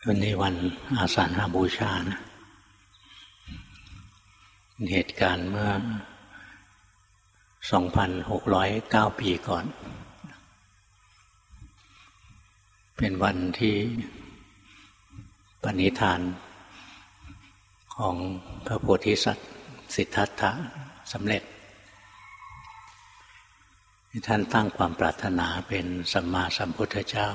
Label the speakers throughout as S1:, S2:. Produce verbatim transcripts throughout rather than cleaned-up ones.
S1: วันนี้วันอาสาฬหบูชานะเหตุการณ์เมื่อ สองพันหกร้อยเก้า ปีก่อนเป็นวันที่ปณิธานของพระโพธิสัตว์สิทธัตถะสำเร็จท่านตั้งความปรารถนาเป็นสัมมาสัมพุทธเจ้า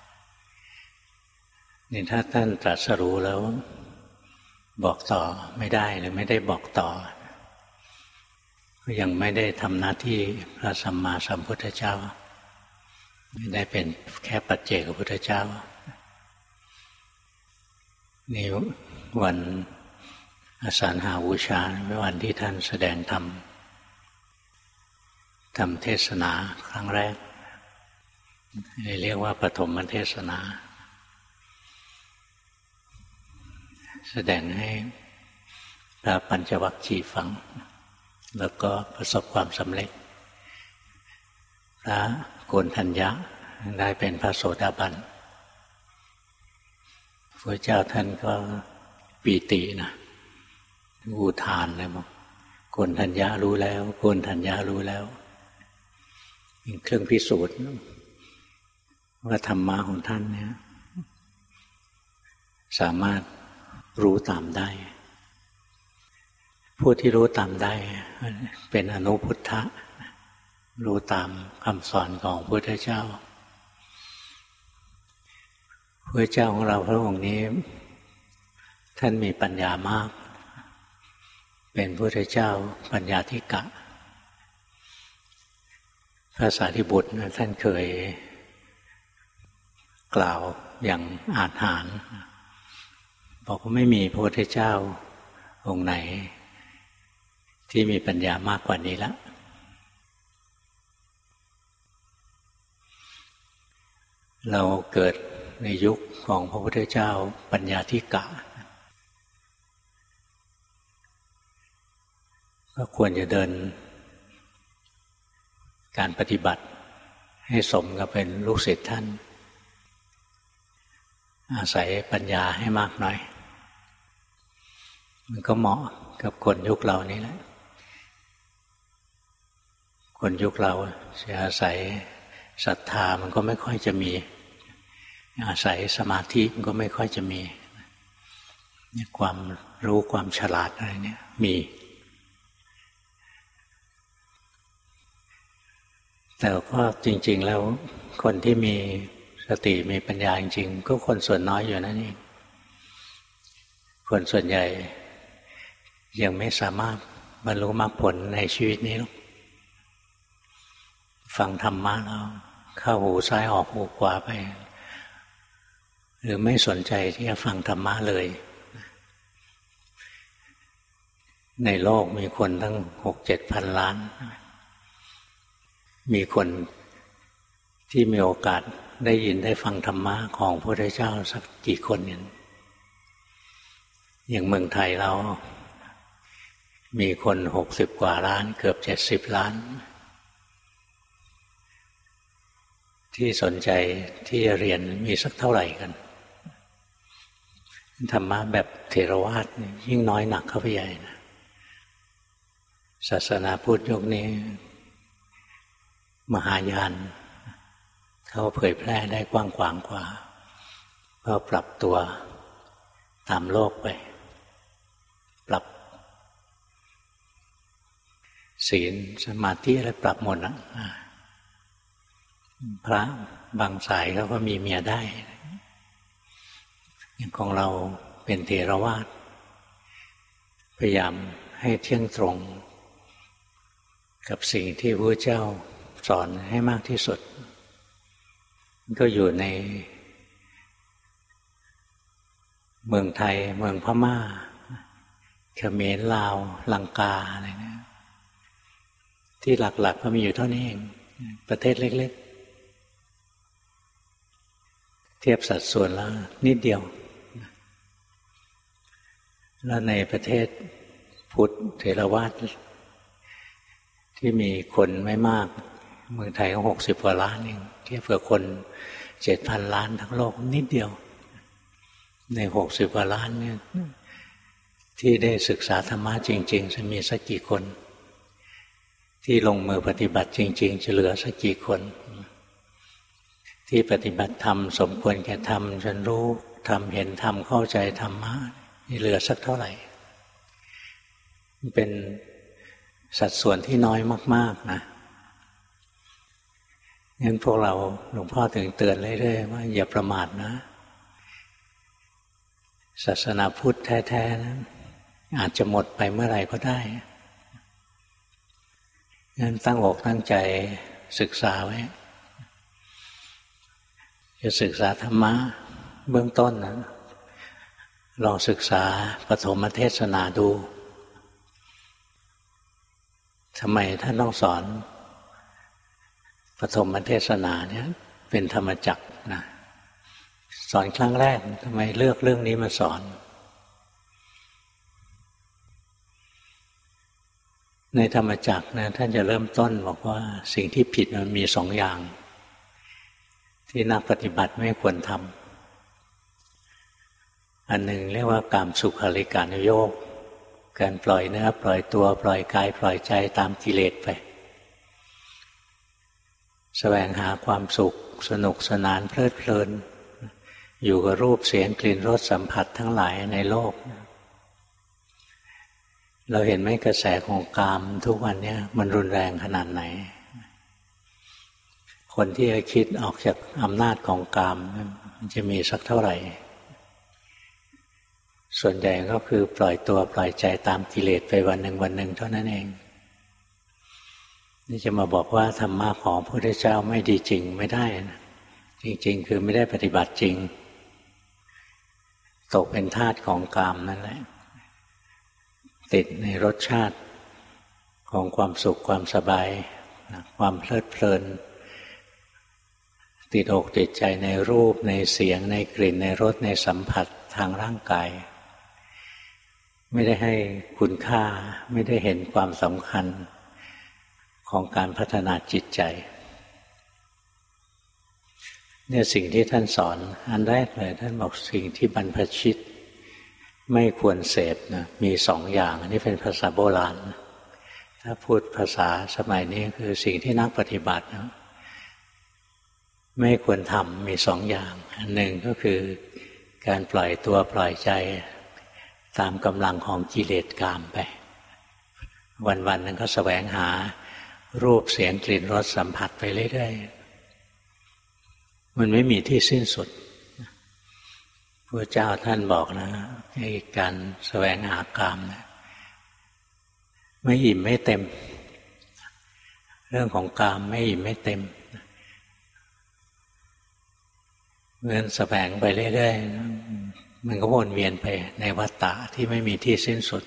S1: นี่ถ้าท่านตรัสรู้แล้วบอกต่อไม่ได้หรือไม่ได้บอกต่อก็ยังไม่ได้ทำหน้าที่พระสัมมาสัมพุทธเจ้าไม่ได้เป็นแค่ปัจเจกพุทธเจ้านี่วันอาสาฬหบูชาเป็นวันที่ท่านแสดงธรรมทำเทศนาครั้งแรกเรียกว่าปฐมเทศนาแสดงให้พระปัญจวัคคีย์ฟังแล้วก็ประสบความสำเร็จพระโกณฑัญญะได้เป็นพระโสดาบันพระเจ้าท่านก็ปีตินะอุทานเลยบอกโกณฑัญญะรู้แล้วโกณฑัญญะรู้แล้วเป็นเครื่องพิสูจน์ว่าธรรมะของท่านเนี่ยสามารถรู้ตามได้ผู้ที่รู้ตามได้เป็นอนุพุทธะรู้ตามคำสอนของพระพุทธเจ้าพระเจ้าของเราพระองค์นี้ท่านมีปัญญามากเป็นพระพุทธเจ้าปัญญาธิกะพระสารีบุตรท่านเคยกล่าวอย่างอาจหาญบอกว่าไม่มีพระพุทธเจ้าองค์ไหนที่มีปัญญามากกว่านี้แล้วเราเกิดในยุคของพระพุทธเจ้าปัญญาธิกะก็ควรจะเดินการปฏิบัติให้สมกับเป็นลูกศิษย์ท่านอาศัยปัญญาให้มากหน่อยมันก็เหมาะกับคนยุคเรานี้แหละคนยุคเราจะอาศัยศรัทธามันก็ไม่ค่อยจะมีอาศัยสมาธิมันก็ไม่ค่อยจะมีความรู้ความฉลาดอะไรเนี่ยมีแต่ก็จริงๆแล้วคนที่มีสติมีปัญญาจริงๆก็คนส่วนน้อยอยู่นั่นเองคนส่วนใหญ่ยังไม่สามารถบรรลุมรรคผลในชีวิตนี้หรอกฟังธรรมะแล้วเข้าหูซ้ายออกหูขวาไปหรือไม่สนใจที่จะฟังธรรมะเลยในโลกมีคนตั้งหกเจ็ดพันล้านมีคนที่มีโอกาสได้ยินได้ฟังธรรมะของพระพุทธเจ้าสักกี่คนเนี่ยอย่างเมืองไทยเรามีคนหกสิบกว่าล้านเกือบเจ็ดสิบล้านที่สนใจที่จะเรียนมีสักเท่าไหร่กันธรรมะแบบเถรวาทยิ่งน้อยหนักเข้าไปใหญ่นะศาสนาพุทธยุคนี้มหายานเขาเผยแพร่ได้กว้างขวางกว่าก็ปรับตัวตามโลกไปปรับศีลสมาธิอะไรปรับหมดนะพระบางสายเขาก็มีเมียได้อย่างของเราเป็นเถรวาทพยายามให้เที่ยงตรงกับสิ่งที่พระเจ้าสอนให้มากที่สุดก็อยู่ในเมืองไทยเมืองพม่าเขมรลาวลังกาอะไรเนี่ยที่หลักๆก็มีอยู่เท่านี้เองประเทศเล็กๆเทียบสัดส่วนแล้วนิดเดียวแล้วในประเทศพุทธเถรวาทที่มีคนไม่มากเมืองไทยก็หกสิบกว่าล้านเองเทียบกับคนเจ็ดพันล้านทั้งโลกนิดเดียวในหกสิบกว่าล้านเนี่ยที่ได้ศึกษาธรรมะจริงๆจะมีสักกี่คนที่ลงมือปฏิบัติจริงๆจะเหลือสักกี่คนที่ปฏิบัติธรรมสมควรแก่ธรรมจนรู้ธรรมเห็นธรรมเข้าใจธรรมะนี่เหลือสักเท่าไหร่เป็นสัดส่วนที่น้อยมากๆนะงั้นพวกเราหลวงพ่อถึงเตือนเรื่อยๆว่าอย่าประมาทนะศาสนาพุทธแท้ๆนะอาจจะหมดไปเมื่อไหร่ก็ได้งั้นตั้งอกตั้งใจศึกษาไว้จะศึกษาธรรมะเบื้องต้นนะลองศึกษาปฐมเทศนาดูทำไมท่านต้องสอนปฐมเทศนาเนี่ยเป็นธรรมจักรนะสอนครั้งแรกทำไมเลือกเรื่องนี้มาสอนในธรรมจักรนะท่านจะเริ่มต้นบอกว่าสิ่งที่ผิดมันมีสองอย่างที่นักปฏิบัติไม่ควรทำอันหนึ่งเรียกว่ากามสุขาริการุโยคการปล่อยเนื้อปล่อยตัวปล่อยกายปล่อยใจตามกิเลสไปแสวงหาความสุขสนุกสนานเพลิดเพลินอยู่กับรูปเสียงกลิ่นรสสัมผัสทั้งหลายในโลกเราเห็นไหมกระแสของกามทุกวันนี้มันรุนแรงขนาดไหนคนที่จะคิดออกจากอำนาจของกามมันจะมีสักเท่าไหร่ส่วนใหญ่ก็คือปล่อยตัวปล่อยใจตามกิเลสไปวันหนึ่งวันหนึ่งเท่านั้นเองนี่จะมาบอกว่าธรรมะของพระพุทธเจ้าไม่ดีจริงไม่ได้นะจริงๆคือไม่ได้ปฏิบัติจริงตกเป็นทาสของกามนั่นแหละติดในรสชาติของความสุขความสบายความเพลิดเพลินติดอกติดใจในรูปในเสียงในกลิ่นในรสในสัมผัสทางร่างกายไม่ได้ให้คุณค่าไม่ได้เห็นความสำคัญของการพัฒนาจิตใจเนี่ยสิ่งที่ท่านสอนอันแรกเลยท่านบอกสิ่งที่บรรพชิตไม่ควรเสพนะมีสองอย่างอันนี้เป็นภาษาโบราณถ้าพูดภาษาสมัยนี้คือสิ่งที่นักปฏิบัตินะไม่ควรทำมีสองอย่างอันหนึ่งก็คือการปล่อยตัวปล่อยใจตามกำลังของกิเลสกามไปวันๆนึงก็แสวงหารูปเสียงกลิ่นรสสัมผัสไปเรื่อยๆมันไม่มีที่สิ้นสุดพระเจ้าท่านบอกนะให้การแสวงหากามนะไม่อิ่มไม่เต็มเรื่องของกามไม่อิ่มไม่เต็มเมื่อแสวงไปเรื่อยๆมันก็วนเวียนไปในวัฏฏะที่ไม่มีที่สิ้นสุด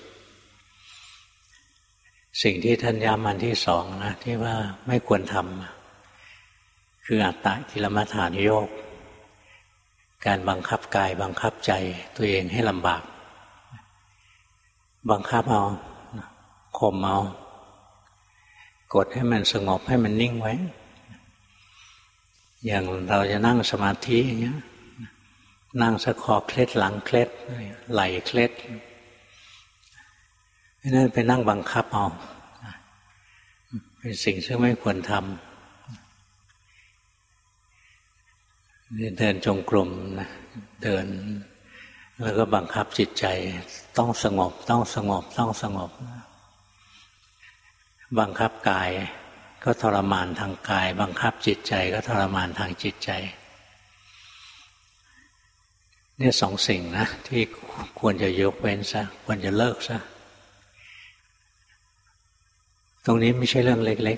S1: สิ่งที่ท่านย้ำอันที่สองนะที่ว่าไม่ควรทำคืออัตตกิลมัฏฐานุโยคการบังคับกายบังคับใจตัวเองให้ลำบากบังคับเอาข่มเอากดให้มันสงบให้มันนิ่งไว้อย่างเราจะนั่งสมาธิอย่างเงี้ยนั่งสะคอเคล็ดหลังเคล็ดไหล่เคล็ดนั่นไปนั่งบังคับเอาเป็นสิ่งที่ไม่ควรทำเดินจงกรมนะเดินแล้วก็บังคับจิตใจต้องสงบต้องสงบต้องสงบบังคับกายก็ทรมานทางกายบังคับจิตใจก็ทรมานทางจิตใจนี่สองสิ่งนะที่ควรจะยกเว้นซะควรจะเลิกซะตรงนี้ไม่ใช่เรื่องเล็ก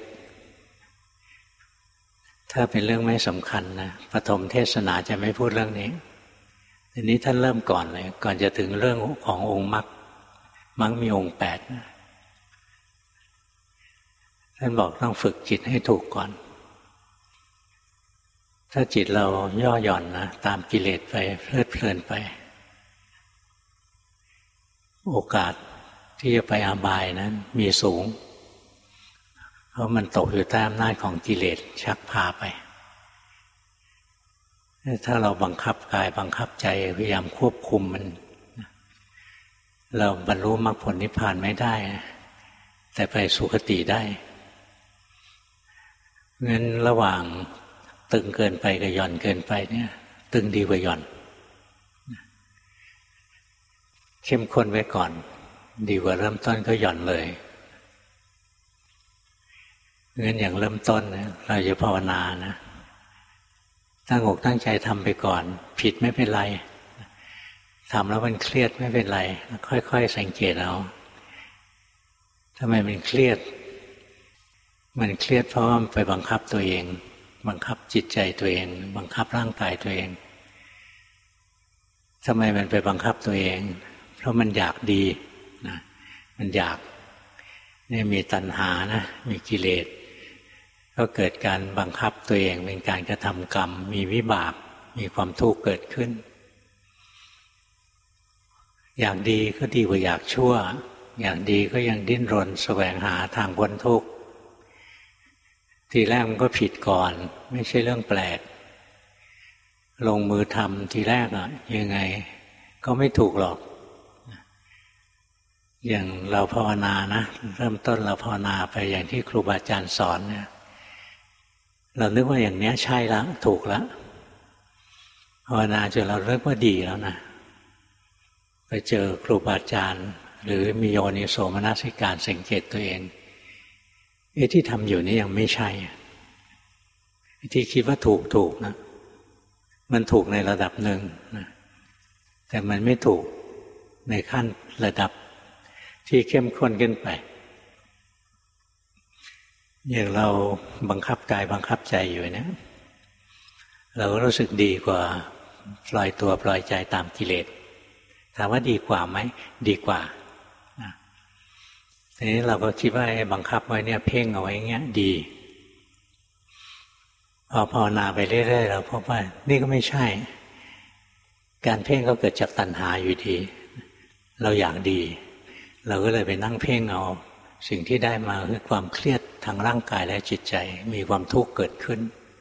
S1: ๆถ้าเป็นเรื่องไม่สำคัญนะปฐมเทศนาจะไม่พูดเรื่องนี้ทีนี้ท่านเริ่มก่อนเลยก่อนจะถึงเรื่องขององค์มรรคมรรคมีองค์แปดนะท่านบอกต้องฝึกจิตให้ถูกก่อนถ้าจิตเราย่อหย่อนนะตามกิเลสไปเพลิดเพลินไปโอกาสที่จะไปอบายนั้นมีสูงเพราะมันตกอยู่ใต้อำนาจของกิเลสชักพาไปถ้าเราบังคับกายบังคับใจพยายามควบคุมมันเราบรรลุมรรคผลนิพพานไม่ได้แต่ไปสุคติได้งั้นระหว่างตึงเกินไปกับหย่อนเกินไปเนี่ยตึงดีกว่าหย่อนเข้มข้นไว้ก่อนดีกว่าเริ่มต้นก็หย่อนเลยงั้นอย่างเริ่มต้นเราจะภาวนานะตั้งอกตั้งใจทำไปก่อนผิดไม่เป็นไรทำแล้วมันเครียดไม่เป็นไรค่อยๆสังเกตเอาทำไมมันเครียดมันเครียดเพราะว่ามันไปบังคับตัวเองบังคับจิตใจตัวเองบังคับร่างกายตัวเองทำไมมันไปบังคับตัวเองเพราะมันอยากดีนะมันอยากนี่มีตัณหานะมีกิเลสก็เกิดการบังคับตัวเองเป็นการกระทำกรรมมีวิบากมีความทุกข์เกิดขึ้นอยากดีก็ดีกว่าอยากชั่วอยากดีก็ยังดิ้นรนแสวงหาทางพ้นทุกข์ทีแรกมันก็ผิดก่อนไม่ใช่เรื่องแปลกลงมือทำทีแรกอะยังไงก็ไม่ถูกหรอกอย่างเราภาวนานะเริ่มต้นเราภาวนาไปอย่างที่ครูบาอาจารย์สอนเนี่ยเรานึกว่าอย่างนี้ใช่แล้วถูกแล้วภาวนาจนเราเลิกว่าดีแล้วนะไปเจอครูบาอาจารย์หรือมีโยนิโสมนสิการสังเกตตัวเองไอ้ที่ทำอยู่นี่ยังไม่ใช่ไอ้ที่คิดว่าถูกถูกนะมันถูกในระดับหนึ่งนะแต่มันไม่ถูกในขั้นระดับที่เข้มข้นขึ้นไปอย่างเราบังคับกายบังคับใจอยู่เนี่ยเราก็รู้สึกดีกว่าปล่อยตัวปล่อยใจตามกิเลสถามว่าดีกว่าไหมดีกว่านะทีนี้เราก็คิดว่าบังคับไว้เนี่ยเพ่งเอาไว้เงี้ยดีพอภาวนาไปเรื่อยๆเราพบว่านี่ก็ไม่ใช่การเพ่งก็เกิดจากตัณหาอยู่ดีเราอยากดีเราก็เลยไปนั่งเพ่งเอาสิ่งที่ได้มาคือความเครียดทางร่างกายและจิตใจมีความทุกข์เกิดขึ้น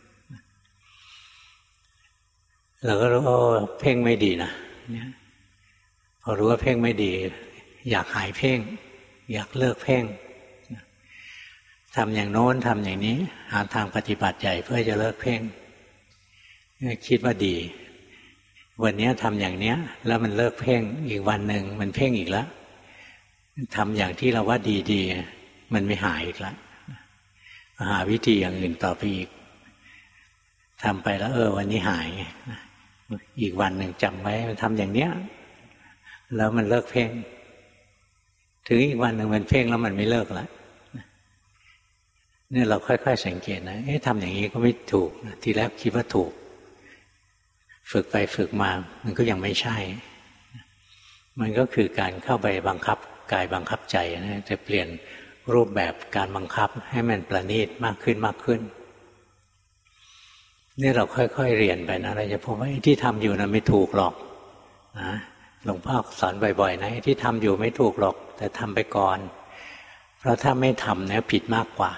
S1: เราก็รู้ว่าเพ่งไม่ดีนะพอรู้ว่าเพ่งไม่ดีอยากหายเพ่งอยากเลิกเพ่งทำอย่างโน้นทำอย่างนี้หาทางปฏิบัติใหญ่เพื่อจะเลิกเพ่งคิดว่าดีวันนี้ทำอย่างเนี้ยแล้วมันเลิกเพ่งอีกวันหนึ่งมันเพ่งอีกแล้วทำอย่างที่เราว่าดีๆมันไม่หายอีกแล้วหาวิธีอย่างอื่นต่อไปอีกทำไปแล้วเออวันนี้หายอีกวันหนึ่งจำไว้มันทำอย่างเนี้ยแล้วมันเลิกเพ่งถึงอีกวันหนึ่งมันเพ่งแล้วมันไม่เลิกแล้วเนี่ยเราค่อยๆสังเกตนะเอ๊ะทำอย่างนี้ก็ไม่ถูกทีแรกคิดว่าถูกฝึกไปฝึกมามันก็ยังไม่ใช่มันก็คือการเข้าไปบังคับกายบังคับใจนะจะเปลี่ยนรูปแบบการบังคับให้มันประณีตมากขึ้นมากขึ้นนี่เราค่อยๆเรียนไปนะเราจะพบว่าที่ทำอยู่นะไม่ถูกหรอกนะหลวงพ่อสอนบ่อยๆนะที่ทำอยู่ไม่ถูกหรอกแต่ทำไปก่อนเพราะถ้าไม่ทำเนี่ยผิดมากกว่า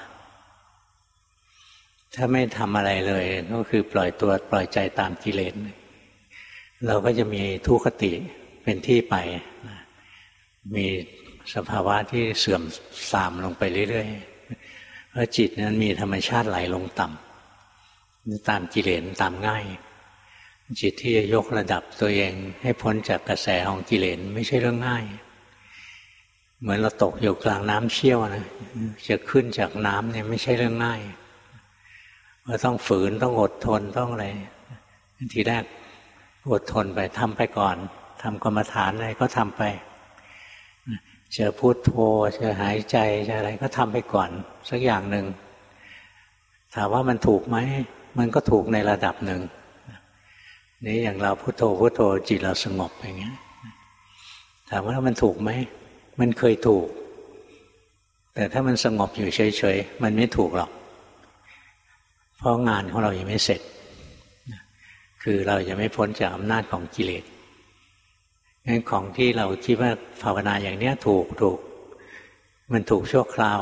S1: ถ้าไม่ทำอะไรเลยก็คือปล่อยตัวปล่อยใจตามกิเลสเราก็จะมีทุกขติเป็นที่ไปมีสภาวะที่เสื่อมทรามลงไปเรื่อยๆเพราะจิตนั้นมีธรรมชาติไหลลงต่ำตามกิเลสตามง่ายจิตที่จะยกระดับตัวเองให้พ้นจากกระแสของกิเลสไม่ใช่เรื่องง่ายเหมือนเราตกอยู่กลางน้ำเชี่ยวนะจะขึ้นจากน้ำเนี่ยไม่ใช่เรื่องง่ายว่าต้องฝืนต้องอดทนต้องอะไรทีแรกอดทนไปทำไปก่อนทำกรรมฐานอะไรก็ทำไปเจอพุทโธเจอหายใจเจออะไรก็ทำไปก่อนสักอย่างหนึ่งถามว่ามันถูกไหมมันก็ถูกในระดับหนึ่งนี่อย่างเราพุทโธพุทโธจิตเราสงบอย่างเงี้ยถามว่ามันถูกไหมมันเคยถูกแต่ถ้ามันสงบอยู่เฉยๆมันไม่ถูกหรอกเพราะงานของเรายังไม่เสร็จคือเรายังไม่พ้นจากอำนาจของกิเลสงั้นของที่เราคิดว่าภาวนาอย่างนี้ถูกถูกมันถูกชั่วคราว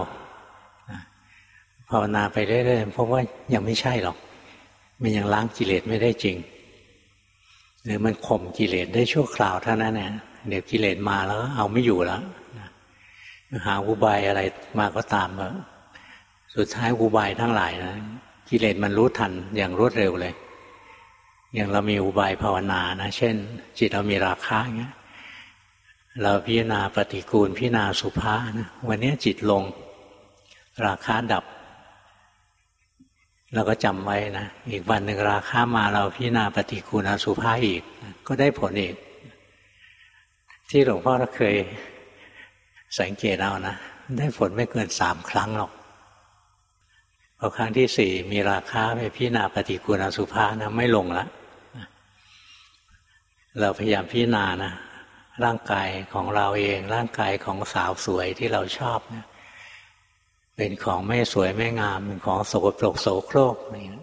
S1: ภาวนาไปเรื่อยๆเพราะว่ายังไม่ใช่หรอกมันยังล้างกิเลสไม่ได้จริงหรือมันข่มกิเลสได้ชั่วคราวเท่านั้นเนี่ยเดี๋ยวกิเลสมาแล้วเอาไม่อยู่แล้วหาอุบายอะไรมาก็ตามมาสุดท้ายอุบายทั้งหลายนะกิเลสมันรู้ทันอย่างรวดเร็วเลยอย่างเรามีอุบายภาวนานะเช่นจิตเรามีราคะเงี้ยเราพิจารณาปฏิกูลพิจารณาสุภานะวันนี้จิตลงราคะดับเราก็จำไว้นะอีกวันหนึ่งราคะมาเราพิจารณาปฏิกูลอสุภาอีกก็ได้ผลอีกที่หลวงพ่อเคยสังเกตเอานะได้ผลไม่เกินสามครั้งหรอกพอครั้งที่สี่มีราคะไปพิจารณาปฏิกูลอสุภานะไม่ลงละเราพยายามพิจารณานะร่างกายของเราเองร่างกายของสาวสวยที่เราชอบเนี่ยเป็นของไม่สวยไม่งามเป็นของสกปรกโสโครกนี่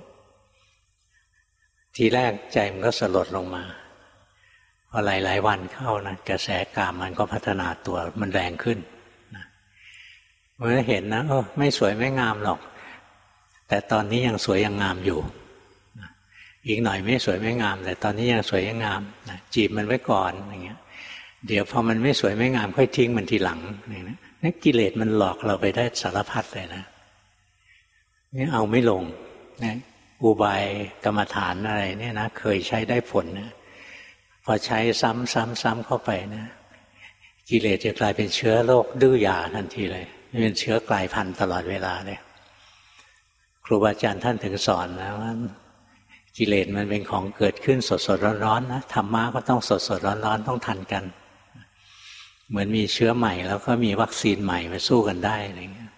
S1: ทีแรกใจมันก็สลดลงมาพอหลายๆวันเข้านะกระแสกามมันก็พัฒนาตัวมันแรงขึ้นนะเมื่อเห็นนะเออไม่สวยไม่งามหรอกแต่ตอนนี้ยังสวยยังงามอยู่นะอีกหน่อยไม่สวยไม่งามแต่ตอนนี้ยังสวยยังงามนะจีบมันไว้ก่อนอย่างเงี้ยเดี๋ยวพอมันไม่สวยไม่งามค่อยทิ้งมันทีหลังอย่างนี้นั่นกิเลสมันหลอกเราไปได้สารพัดเลยนะนี่เอาไม่ลงนะอุบายกรรมฐานอะไรเนี่ยนะเคยใช้ได้ผลนะพอใช้ซ้ำซ้ำซ้ำเข้าไปนะกิเลสจะกลายเป็นเชื้อโรคดื้อยาทันทีเลยเป็นเชื้อกลายพันธุ์ตลอดเวลาเลยครูบาอาจารย์ท่านถึงสอนนะว่ากิเลสมันเป็นของเกิดขึ้นสดสดร้อนๆนะธรรมะก็ต้องสดสดร้อนๆต้องทันกันเหมือนมีเชื้อใหม่แล้วก็มีวัคซีนใหม่มาสู้กันได้อะไรเงี้ย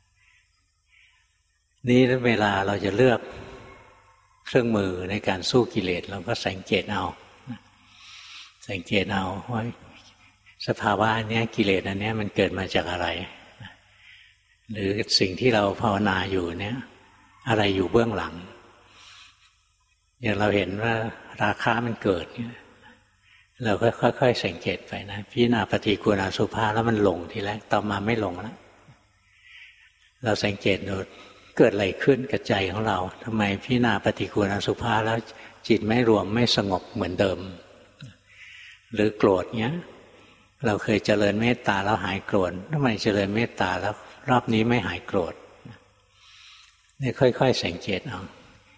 S1: นี่เวลาเราจะเลือกเครื่องมือในการสู้กิเลสเราก็สังเกตเอาสังเกตเอาว่าสภาวะอันนี้กิเลสอันนี้มันเกิดมาจากอะไรหรือสิ่งที่เราภาวนาอยู่เนี่ยอะไรอยู่เบื้องหลังอย่างเราเห็นว่าราคะมันเกิดเนี่ยเราก็ค่อยๆสังเกตไปนะพิจารณาปฏิกูลอสุภาแล้วมันลงทีแรกต่อมาไม่ลงแล้วเราสังเกตดูเกิดอะไรขึ้นกับใจของเราทำไมพิจารณาปฏิกูลอสุภาแล้วจิตไม่รวมไม่สงบเหมือนเดิมหรือโกรธเงี้ยเราเคยเจริญเมตตาแล้วหายโกรธทำไมเจริญเมตตาแล้วรอบนี้ไม่หายโกรธนี่ค่อยๆสังเกตเอา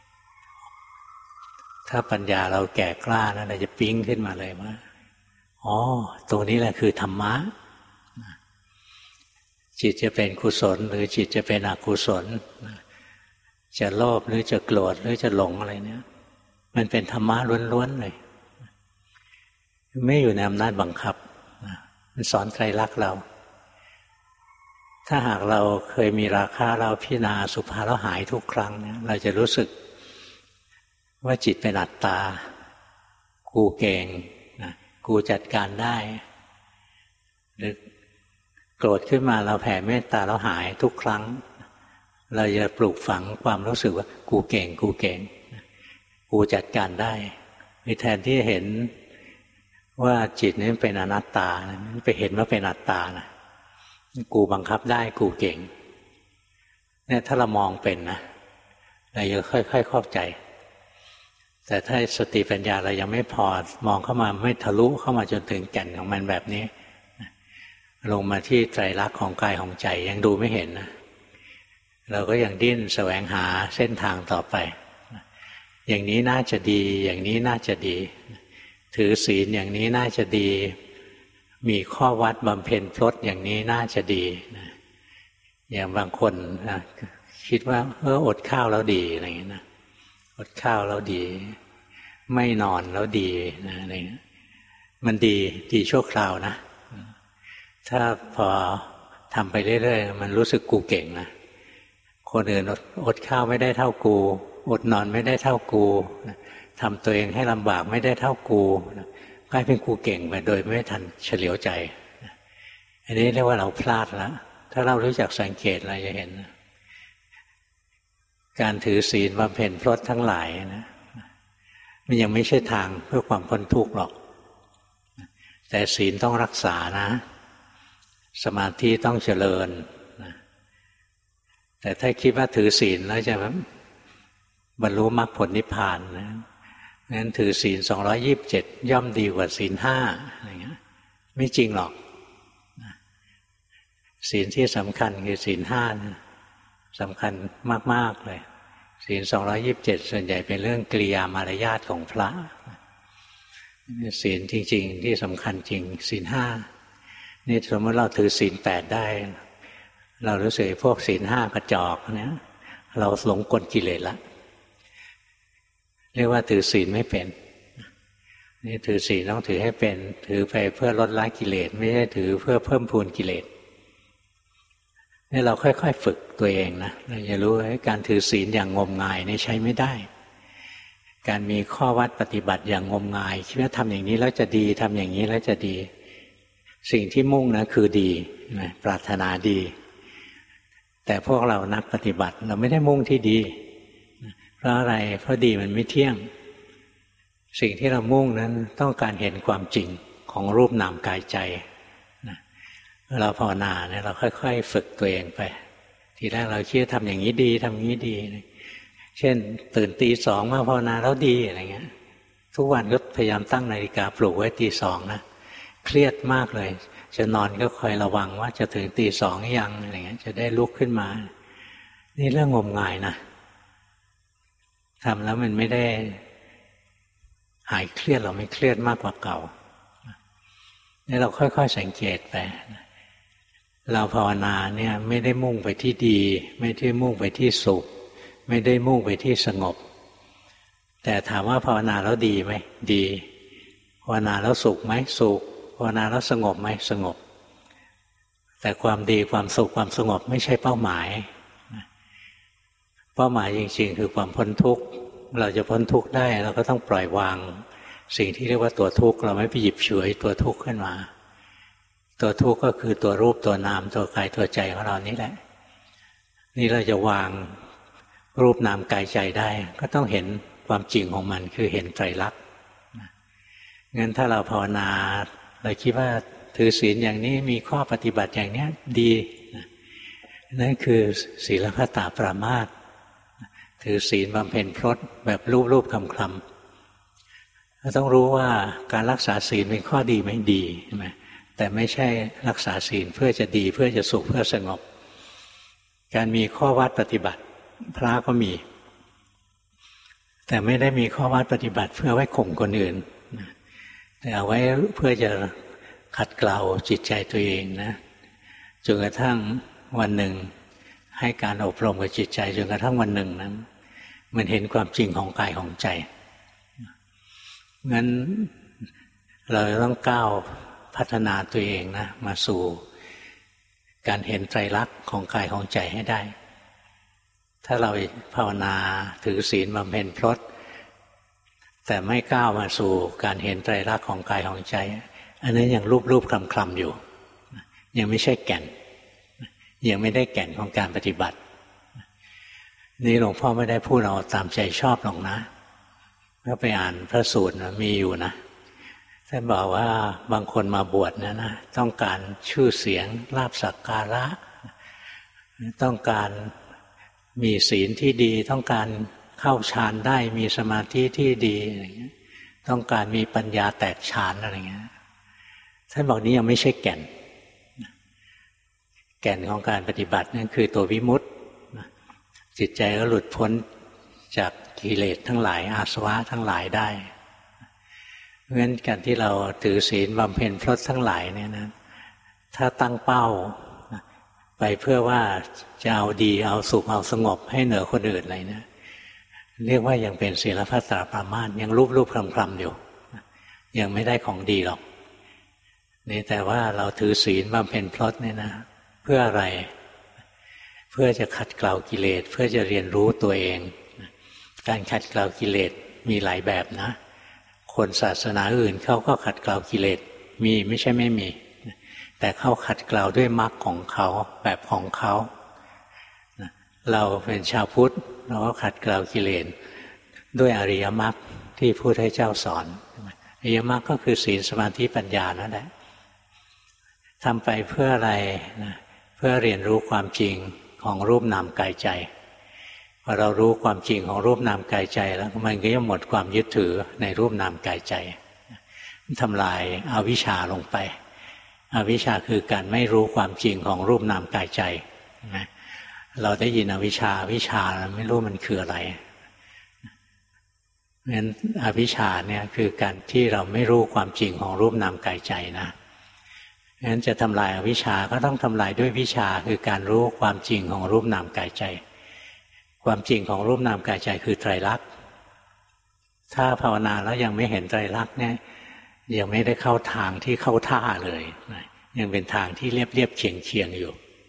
S1: ถ้าปัญญาเราแก่กล้านะเราจะปิ๊งขึ้นมาเลยว่าอ๋อตรงนี้แหละคือธรรมะจิตจะเป็นกุศลหรือจิตจะเป็นอกุศลจะโลภหรือจะโกรธหรือจะหลงอะไรเนี่ยมันเป็นธรรมะล้วนๆเลยไม่อยู่ในอำนาจบังคับมันสอนไตรลักษณ์เราถ้าหากเราเคยมีราคะเราพิจารณาสุภาแล้วหายทุกครั้งเนี่ยเราจะรู้สึกว่าจิตเป็นอัตตากูเก่งนะกูจัดการได้หรือโกรธขึ้นมาเราแผ่เมตตาแล้วหายทุกครั้งเราจะปลูกฝังความรู้สึกว่ากูเก่งกูเก่งกูจัดการได้แทนที่เห็นว่าจิตนี้เป็นอนัตตาไปเห็นว่าเป็นอัตตานะกูบังคับได้กูเก่งเนี่ยถ้าเรามองเป็นนะเราจะค่อยๆเข้าใจแต่ถ้าสติปัญญาเรายังไม่พอมองเข้ามาไม่ทะลุเข้ามาจนถึงแก่นของมันแบบนี้ลงมาที่ไตรลักษณ์ของกายของใจยังดูไม่เห็นนะเราก็ยังดิ้นแสวงหาเส้นทางต่อไปอย่างนี้น่าจะดีอย่างนี้น่าจะดีถือศีลอย่างนี้น่าจะดีมีข้อวัดบำเพ็ญพรตอย่างนี้น่าจะดีนะอย่างบางคนนะคิดว่าเอออดข้าวแล้วดีอะไรอย่างนี้นะอดข้าวแล้วดีไม่นอนแล้วดีนะอะไรเงี้ยมันดีดีชั่วคราวนะถ้าพอทำไปเรื่อยๆมันรู้สึกกูเก่งนะคนอื่นอดอดข้าวไม่ได้เท่ากูอดนอนไม่ได้เท่ากูทำตัวเองให้ลำบากไม่ได้เท่ากูกลายเป็นกูเก่งไปโดยไม่ทันเฉลียวใจอันนี้เรียกว่าเราพลาดแล้วถ้าเรารู้จักสังเกตเราจะเห็นการถือศีลบำเพ็ญพรตทั้งหลายนะมันยังไม่ใช่ทางเพื่อความพ้นทุกข์หรอกแต่ศีลต้องรักษานะสมาธิต้องเจริญนะแต่ถ้าคิดว่าถือศีลแล้วจะบรรลุมรรคผลนิพพานนะงั้นถือศีลสองร้อยยี่สิบเจ็ดย่อมดีกว่าศีลห้าอะไรเงี้ยไม่จริงหรอกศีลที่สำคัญคือศีลห้าสำคัญมากๆเลยศีลสองร้อยยี่สิบเจ็ดส่วนใหญ่เป็นเรื่องกิริยามารยาทของพระศีลจริงๆที่สำคัญจริงศีลห้านี่สมมติเราถือศีลแปดได้เรารู้สึกพวกศีลห้ากระจอกเนี่ยเราหลงกลกิเลสละเรียกว่าถือศีลไม่เป็นนี่ถือศีลต้องถือให้เป็นถือไปเพื่อลดละกิเลสไม่ใช่ถือเพื่อเพิ่มพูนกิเลสนี่เราค่อยๆฝึกตัวเองนะเราจะรู้ว่าการถือศีลอย่างงมงายนี่ใช้ไม่ได้การมีข้อวัดปฏิบัติอย่างงมงายคิดว่าทำอย่างนี้แล้วจะดีทำอย่างนี้แล้วจะดีสิ่งที่มุ่งนะคือดีนะปรารถนาดีแต่พวกเรานักปฏิบัติเราไม่ได้มุ่งที่ดีเพราะอะไรเพราะดีมันไม่เที่ยงสิ่งที่เรามุ่งนั้นต้องการเห็นความจริงของรูปนามกายใจนะเราภาวนาเนี่ยเราค่อยๆฝึกตัวเองไปทีแรกเราคิดทำอย่างนี้ดีทำอย่างนี้ดีเช่นตื่นตีสองมาภาวนาแล้วดีอะไรเงี้ยทุกวันก็พยายามตั้งนาฬิกาปลุกไว้ตีสองนะเครียดมากเลยจะนอนก็คอยระวังว่าจะถึงตีสองหรือยังอะไรเงี้ยจะได้ลุกขึ้นมานี่เรื่องงมงายนะทำแล้วมันไม่ได้หายเครียดเราไม่เครียดมากกว่าเก่านี่เราค่อยๆสังเกตไปเราภาวนาเนี่ยไม่ได้มุ่งไปที่ดีไม่ได้มุ่งไปที่สุขไม่ได้มุ่งไปที่สงบแต่ถามว่าภาวนาแล้วดีไหมดีภาวนาแล้วสุขไหมสุขภาวนาแล้วสงบไหมสงบแต่ความดีความสุขความสงบไม่ใช่เป้าหมายเป้าหมายจริงๆคือความพ้นทุกข์เราจะพ้นทุกข์ได้เราก็ต้องปล่อยวางสิ่งที่เรียกว่าตัวทุกข์เราไม่ไปหยิบฉวยตัวทุกข์ขึ้นมาตัวทุกข์ก็คือตัวรูปตัวนามตัวกายตัวใจของเรานี่แหละนี่เราจะวางรูปนามกายใจได้ก็ต้องเห็นความจริงของมันคือเห็นไตรลักษณ์งั้นถ้าเราภาวนาเราคิดว่าถือศีลอย่างนี้มีข้อปฏิบัติอย่างนี้ดีนั่นคือศีลพัตตปรามาสถือศีลบำเพ็ญพรตแบบรูปๆคำคำเราต้องรู้ว่าการรักษาศีลเป็นข้อดีไม่ดีใช่ไหมแต่ไม่ใช่รักษาศีลเพื่อจะดีเพื่อจะสุขเพื่อสงบการมีข้อวัดปฏิบัติพระก็มีแต่ไม่ได้มีข้อวัดปฏิบัติเพื่อไว้ข่มคนอื่นแต่เอาไว้เพื่อจะขัดเกลาจิตใจตัวเองนะจนกระทั่งวันหนึ่งให้การอบรมกับจิตใจจนกระทั่งวันหนึ่งนั้นมันเห็นความจริงของกายของใจงั้นเราต้องก้าวพัฒนาตัวเองนะมาสู่การเห็นไตรลักษณ์ของกายของใจให้ได้ถ้าเราภาวนาถือศีลบำเพ็ญพรตแต่ไม่ก้าวมาสู่การเห็นไตรลักษณ์ของกายของใจอันนั้นยังรูปๆคลำๆอยู่ยังไม่ใช่แก่นยังไม่ได้แก่นของการปฏิบัตินี่หลวงพ่อไม่ได้พูดเอาตามใจชอบหรอกนะก็ไปอ่านพระสูตรมีอยู่นะท่านบอกว่าบางคนมาบวชนะนะต้องการชื่อเสียงลาภสักการะต้องการมีศีลที่ดีต้องการเข้าฌานได้มีสมาธิที่ดีอะไรเงี้ยต้องการมีปัญญาแตกฌานอะไรเงี้ยท่านบอกนี้ยังไม่ใช่แก่นแก่นของการปฏิบัตินั่นคือตัววิมุตติจิตใจก็หลุดพ้นจากกิเลสทั้งหลายอาสวะทั้งหลายได้เพราะฉะนั้นการที่เราถือศีลบำเพ็ญพรตทั้งหลายเนี่ยนะถ้าตั้งเป้าไปเพื่อว่าจะเอาดีเอาสุขเอาสงบให้เหนือคนอื่นอะไรนะเรียกว่ายังเป็นศีลพัตตปรามาสยังรูปรูปคลำคลำอยู่ยังไม่ได้ของดีหรอกนี่แต่ว่าเราถือศีลบำเพ็ญพรตเนี่ยนะเพื่ออะไรเพื่อจะขัดเกลากิเลสเพื่อจะเรียนรู้ตัวเองการขัดเกลากิเลสมีหลายแบบนะคนศาสนาอื่นเขาก็ขัดเกลากิเลสมีไม่ใช่ไม่มีแต่เขาขัดเกลาด้วยมรรคของเขาแบบของเขาเราเป็นชาวพุทธเราก็ขัดเกลากิเลสด้วยอริยมรรคที่พระพุทธเจ้าสอนอริยมรรคก็คือศีลสมาธิปัญญานั่นแหละทำไปเพื่ออะไรนะเพื่อเรียนรู้ความจริงของรูปนามกายใจพอเรารู้ความจริงของรูปนามกายใจแล้วมันก็จะหมดความยึดถือในรูปนามกายใจทำลายอวิชชาลงไปอวิชชาคือการไม่รู้ความจริงของรูปนามกายใจนะเราได้ยินอวิชชาอวิชชาไม่รู้มันคืออะไรเพราะฉะนั้นอวิชชาเนี่ยคือการที่เราไม่รู้ความจริงของรูปนามกายใจนะเพราะฉะนั้นจะทำลายอวิชชาก็ต้องทำลายด้วยวิชาคือการรู้ความจริงของรูปนามกายใจความจริงของรูปนามกายใจคือไตรลักษณ์ถ้าภาวนาแล้วยังไม่เห็นไตรลักษณ์เนี่ยยังไม่ได้เข้าทางที่เข้าท่าเลยยังเป็นทางที่เรียบเรียบเฉียงเฉียงอยู่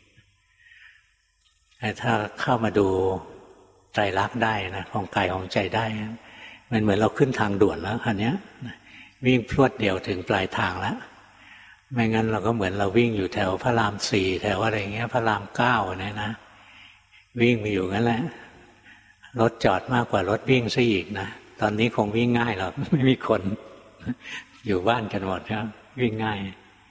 S1: แต่ถ้าเข้ามาดูไตรลักษณ์ได้นะของกายของใจได้มันเหมือนเราขึ้นทางด่วนแล้วคันนี้วิ่งพรวดเดียวถึงปลายทางแล้วไม่งั้นเราก็เหมือนเราวิ่งอยู่แถวพระรามสี่แถวอะไรเงี้ยพระรามเก้าเนี่ยนะวิ่งไปอยู่งั้นแหละรถจอดมากกว่ารถวิ่งซะอีกนะตอนนี้คงวิ่งง่ายหรอกไม่มีคนอยู่บ้านกันหมดครับวิ่งง่าย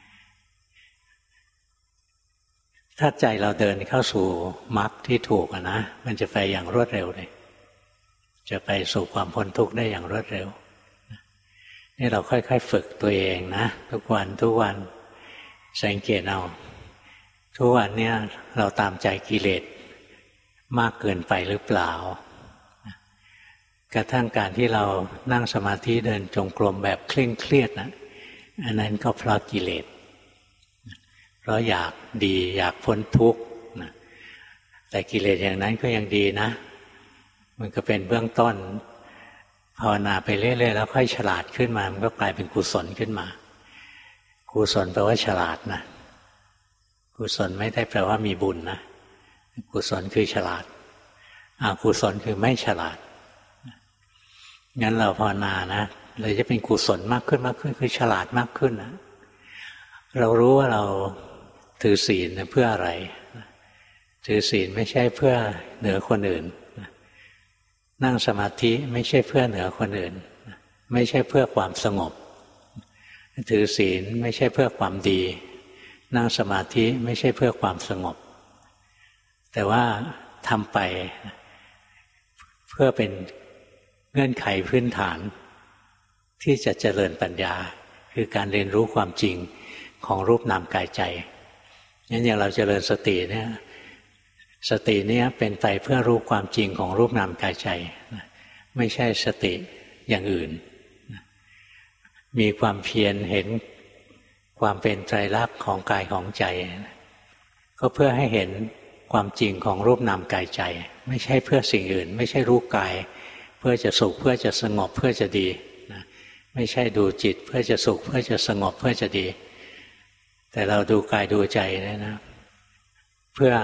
S1: ถ้าใจเราเดินเข้าสู่มรรคที่ถูกนะมันจะไปอย่างรวดเร็วเลยจะไปสู่ความพ้นทุกข์ได้อย่างรวดเร็วนี่เราค่อยๆฝึกตัวเองนะทุกวันทุกวันสังเกตเอาทุกวันเนี่ยเราตามใจกิเลสมากเกินไปหรือเปล่ากระทั่งการที่เรานั่งสมาธิเดินจงกรมแบบเคร่งเครียดนะอันนั้นก็เพราะกิเลสเพราะอยากดีอยากพ้นทุกข์นะแต่กิเลสอย่างนั้นก็ยังดีนะมันก็เป็นเบื้องต้นภาวนาไปเรื่อยๆแล้วค่อยฉลาดขึ้นมามันก็กลายเป็นกุศลขึ้นมากุศลแปลว่าฉลาดนะกุศลไม่ได้แปลว่ามีบุญนะกุศลคือฉลาดอกุศลคือไม่ฉลาดงั้นเราภาวนานะเราจะเป็นกุศลมากขึ้นมากขึ้นคือฉลาดมากขึ้นนะเรารู้ว่าเราถือศีลเพื่ออะไรถือศีลไม่ใช่เพื่อเหนือคนอื่นนั่งสมาธิไม่ใช่เพื่อเหนือคนอื่นไม่ใช่เพื่อความสงบถือศีลไม่ใช่เพื่อความดีนั่งสมาธิไม่ใช่เพื่อความสงบแต่ว่าทำไปเพื่อเป็นเงื่อนไขพื้นฐานที่จะเจริญปัญญาคือการเรียนรู้ความจริงของรูปนามกายใจงั้นอย่างเราเจริญสติเนี่ยสติเนี่ยเป็นไปเพื่อรู้ความจริงของรูปนามกายใจไม่ใช่สติอย่างอื่นมีความเพียรเห็นความเป็นไตรลักษณ์ของกายของใจก็เพื่อให้เห็นความจริงของรูปนามกายใจไม่ใช่เพื่อสิ่งอื่นไม่ใช่รู้กายเพื่อจะสุขเพื่อจะสงบเพื่อจะดีไม่ใช่ดูจิตเพื่อจะสุขเพื่อจะสงบเพื่อจะดีแต่เราดูกายดูใจเนี่ยนะเพื่อ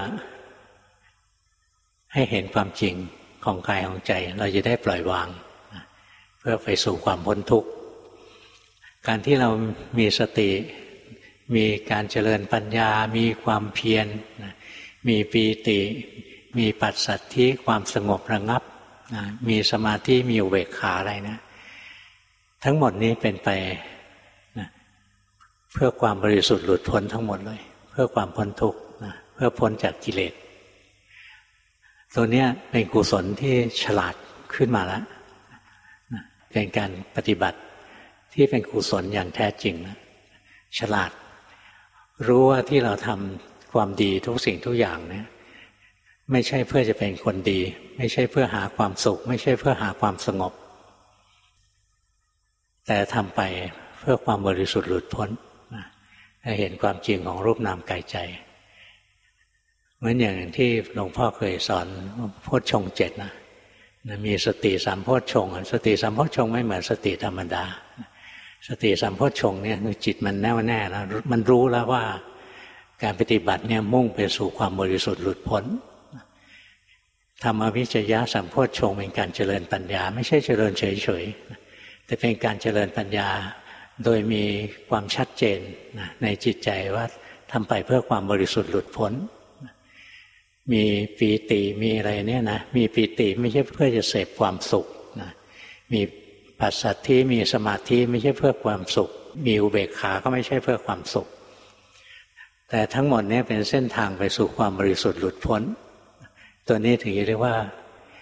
S1: ให้เห็นความจริงของกายของใจเราจะได้ปล่อยวางเพื่อไปสู่ความพ้นทุกข์การที่เรามีสติมีการเจริญปัญญามีความเพียรมีปีติมีปัสสัทธิความสงบระงับมีสมาธิมีอุเบกขาอะไรนะทั้งหมดนี้เป็นไปเพื่อความบริสุทธิ์หลุดพ้นทั้งหมดเลยเพื่อความพ้นทุกข์เพื่อพ้นจากกิเลสตัวนี้เป็นกุศลที่ฉลาดขึ้นมาแล้วเป็นการปฏิบัติที่เป็นกุศลอย่างแท้จริงนะฉลาดรู้ว่าที่เราทำความดีทุกสิ่งทุกอย่างเนี่ยไม่ใช่เพื่อจะเป็นคนดีไม่ใช่เพื่อหาความสุขไม่ใช่เพื่อหาความสงบแต่ทำไปเพื่อความบริสุทธิ์หลุดพ้นให้เห็นความจริงของรูปนามกายใจเหมือนอย่างที่หลวงพ่อเคยสอนโพชฌงค์เจ็ดนะมีสติสามโพชฌงค์สติสามโพชฌงค์ไม่เหมือนสติธรรมดาสติสามโพชฌงค์เนี่ยคือจิตมันแน่วแน่แล้วมันรู้แล้วว่าการปฏิบัติเนี่ยมุ่งไปสู่ความบริสุทธิ์หลุดพ้นธรรมวิจยะสัมโพชฌงค์เป็นการเจริญปัญญาไม่ใช่เจริญเฉยๆแต่เป็นการเจริญปัญญาโดยมีความชัดเจนในจิตใจว่าทำไปเพื่อความบริสุทธิ์หลุดพ้นมีปีติมีอะไรเนี่ยนะมีปีติไม่ใช่เพื่อจะเสพความสุขนะมีปัสสัทธิมีสมาธิไม่ใช่เพื่อความสุขมีอุเบกขาก็ไม่ใช่เพื่อความสุขแต่ทั้งหมดนี้เป็นเส้นทางไปสู่ความบริสุทธิ์หลุดพ้นตัวนี้ถึงจะเรียกว่า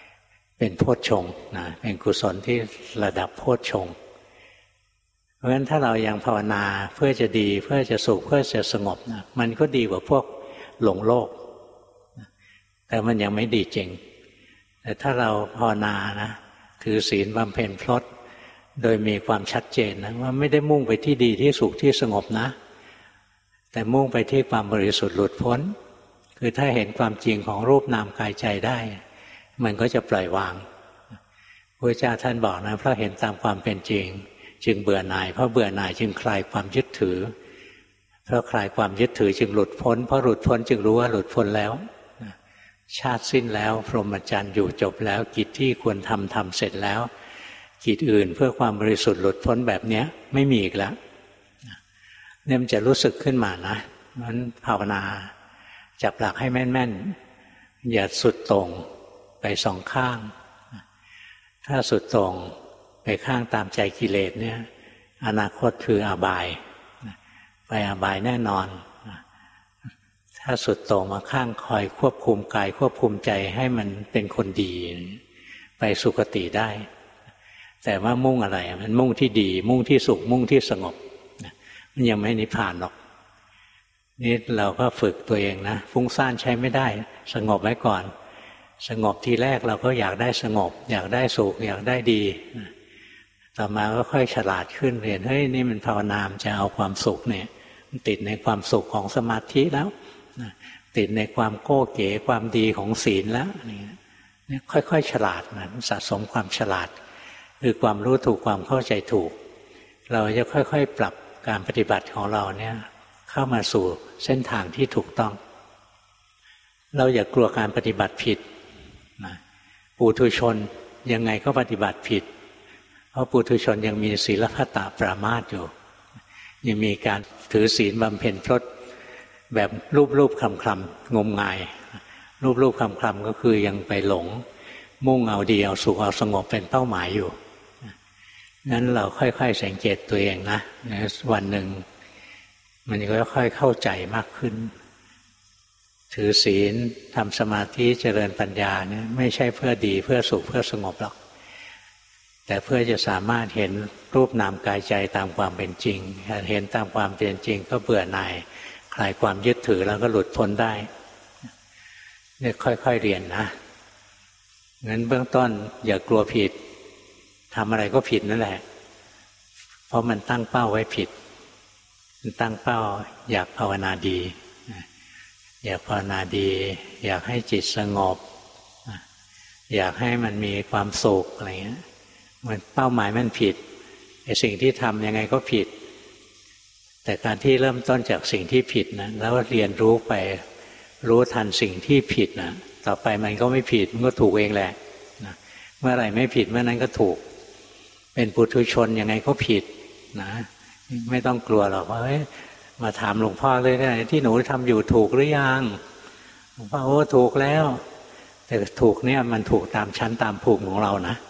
S1: เป็นโพชฌงค์นะเป็นกุศลที่ระดับโพชฌงค์เพราะฉะนั้นถ้าเรายังภาวนาเพื่อจะดีเพื่อจะสุขเพื่อจะสงบนะมันก็ดีกว่าพวกหลงโลกแต่มันยังไม่ดีจริงแต่ถ้าเราภาวนานะถือศีลบำเพ็ญพรตโดยมีความชัดเจนนะว่าไม่ได้มุ่งไปที่ดีที่สุขที่สงบนะแต่มุ่งไปที่ความบริสุทธิ์หลุดพ้นคือถ้าเห็นความจริงของรูปนามกายใจได้มันก็จะปล่อยวางพระเจ้าท่านบอกนะเพราะเห็นตามความเป็นจริงจึงเบื่อหน่ายเพราะเบื่อหน่ายจึงคลายความยึดถือเพราะคลายความยึดถือจึงหลุดพ้นเพราะหลุดพ้นจึงรู้ว่าหลุดพ้นแล้วชาติสิ้นแล้วพรหมจรรย์อยู่จบแล้วกิจที่ควรทำทำเสร็จแล้วกิจอื่นเพื่อความบริสุทธิ์หลุดพ้นแบบนี้ไม่มีอีกแล้วเนี่ยมันจะรู้สึกขึ้นมานะนั้นภาวนาจับหลักให้แม่นๆอย่าสุดโต่งไปสองข้างถ้าสุดโต่งไปข้างตามใจกิเลสเนี่ยอนาคตคืออบายไปอบายแน่นอนถ้าสุดโต่งมาข้างคอยควบคุมกายควบคุมใจให้มันเป็นคนดีไปสุคติได้แต่ว่ามุ่งอะไรมันมุ่งที่ดีมุ่งที่สุขมุ่งที่สงบมันยังไม่นิพพานหรอกนี่เราก็ฝึกตัวเองนะฟุ้งซ่านใช้ไม่ได้สงบไว้ก่อนสงบทีแรกเราก็อยากได้สงบอยากได้สุขอยากได้ดีต่อมาก็ค่อยฉลาดขึ้นเรียนเฮ้ยนี่มันภาวนามจะเอาความสุขเนี่ยมันติดในความสุขของสมาธิแล้วติดในความโก้เก๋ความดีของศีลแล้วนี่ค่อยๆฉลาดนะสะสมความฉลาดคือความรู้ถูกความเข้าใจถูกเราจะค่อยๆปรับการปฏิบัติของเราเนี่ยเข้ามาสู่เส้นทางที่ถูกต้องเราอย่ากลัวการปฏิบัติผิดนะปุถุชนยังไงก็ปฏิบัติผิดเพราะปุถุชนยังมีศีลพัตตปรามาสอยู่ยังมีการถือศีลบำเพ็ญพรตแบบรูปๆคลำๆงมงายรูปๆคลำๆก็คือยังไปหลงมุ่งเอาดีเอาสุขเอาสงบเป็นเป้าหมายอยู่งั้นเราค่อยๆสังเกตตัวเองนะวันหนึ่งมันก็ค่อยเข้าใจมากขึ้นถือศีลทำสมาธิเจริญปัญญาเนี่ยไม่ใช่เพื่อดีเพื่อสุขเพื่อสงบหรอกแต่เพื่อจะสามารถเห็นรูปนามกายใจตามความเป็นจริงเห็นตามความเป็นจริงก็เบื่อหน่ายคลายความยึดถือแล้วก็หลุดพ้นได้เนี่ยค่อยๆเรียนนะงั้นเบื้องต้นอย่ากลัวผิดทำอะไรก็ผิดนั่นแหละเพราะมันตั้งเป้าไว้ผิดมันตั้งเป้าอยากภาวนาดีอยากภาวนาดีอยากให้จิตสงบอยากให้มันมีความสุขอะไรเงี้ยมันเป้าหมายมันผิดไอ้สิ่งที่ทำยังไงก็ผิดแต่การที่เริ่มต้นจากสิ่งที่ผิดนะแล้วเรียนรู้ไปรู้ทันสิ่งที่ผิดนะต่อไปมันก็ไม่ผิดมันก็ถูกเองแหละนะเมื่อไหร่ไม่ผิดเมื่อนั้นก็ถูกเป็นปุถุชนยังไงก็ผิดนะไม่ต้องกลัวหรอกว่าเฮ้ยมาถามหลวงพ่อเลยนะที่หนูทำอยู่ถูกหรือยังหลวงพ่อโอ้ถูกแล้วแต่ถูกเนี่ยมันถูกตามชั้นตามภูมิของเรานะ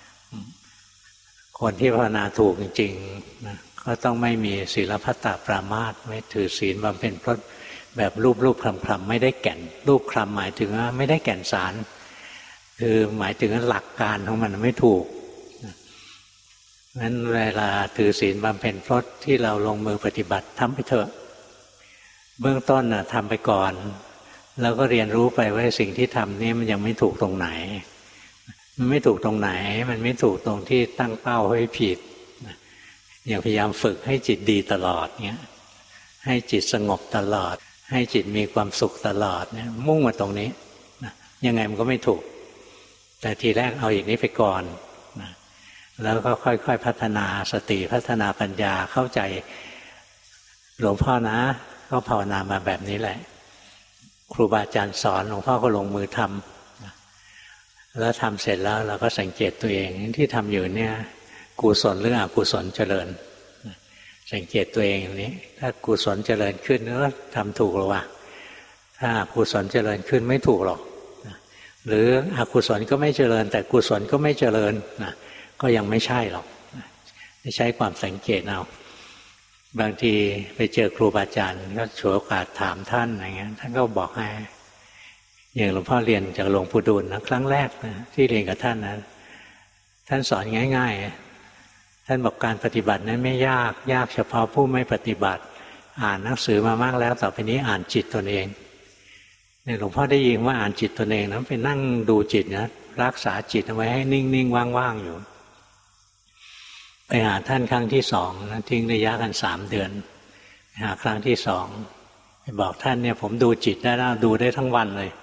S1: คนที่ภาวนาถูกจริงๆนะก็ต้องไม่มีศีลพัตตปรามาสไม่ถือศีลบำเพ็ญพรตแบบรูปรูปคลำคลำไม่ได้แก่นรูปคลำหมายถึงว่าไม่ได้แก่นสารคือหมายถึงหลักการของมันไม่ถูกงั้นเวลาถือศีลบำเพ็ญพรตที่เราลงมือปฏิบัติทำไปเถอะเบื้องต้นน่ะทำไปก่อนแล้วก็เรียนรู้ไปว่าสิ่งที่ทำนี่มันยังไม่ถูกตรงไหนมันไม่ถูกตรงไหนมันไม่ถูกตรงที่ตั้งเป้าให้ผิดอย่างพยายามฝึกให้จิตดีตลอดเงี้ยให้จิตสงบตลอดให้จิตมีความสุขตลอดเนี่ยมุ่งมาตรงนี้ยังไงมันก็ไม่ถูกแต่ทีแรกเอาอย่างนี้ไปก่อนแล้วก็ค่อยๆพัฒนาสติพัฒนาปัญญาเข้าใจหลวงพ่อนะก็ภาวนามาแบบนี้แหละครูบาอาจารย์สอนหลวงพ่อก็ลงมือทำแล้วทำเสร็จแล้วเราก็สังเกตตัวเองที่ทำอยู่เนี่ยกุศลหรืออกุศลเจริญสังเกตตัวเองอย่างนี้ถ้ากุศลเจริญขึ้นก็ทำถูกหรือวะถ้าอกุศลเจริญขึ้นไม่ถูกหรอกหรืออกุศลก็ไม่เจริญแต่กุศลก็ไม่เจริญนะก็ยังไม่ใช่หรอกใช้ความสังเกตเอาบางทีไปเจอครูบาอาจารย์ก็ฉวยโอกาสถามท่านอะไรเงี้ยท่านก็บอกให้อย่างหลวงพ่อเรียนจากหลวงปู่ดูลนะครั้งแรกนะที่เรียนกับท่านนะท่านสอนง่ายๆท่านบอกการปฏิบัตินั้นไม่ยากยากเฉพาะผู้ไม่ปฏิบัติอ่านหนังสือมามากแล้วต่อไปนี้อ่านจิตตนเองเนี่ยหลวงพ่อได้ยินว่าอ่านจิตตนเองนะไปนั่งดูจิตนะรักษาจิตเอาไว้ให้นิ่งๆว่างๆอยู่ไปหาท่านครั้งที่สองนะทิ้งระยะกันสามเดือนหาครั้งที่สองไปบอกท่านเนี่ยผมดูจิตได้แล้วดูได้ทั้งวันเลย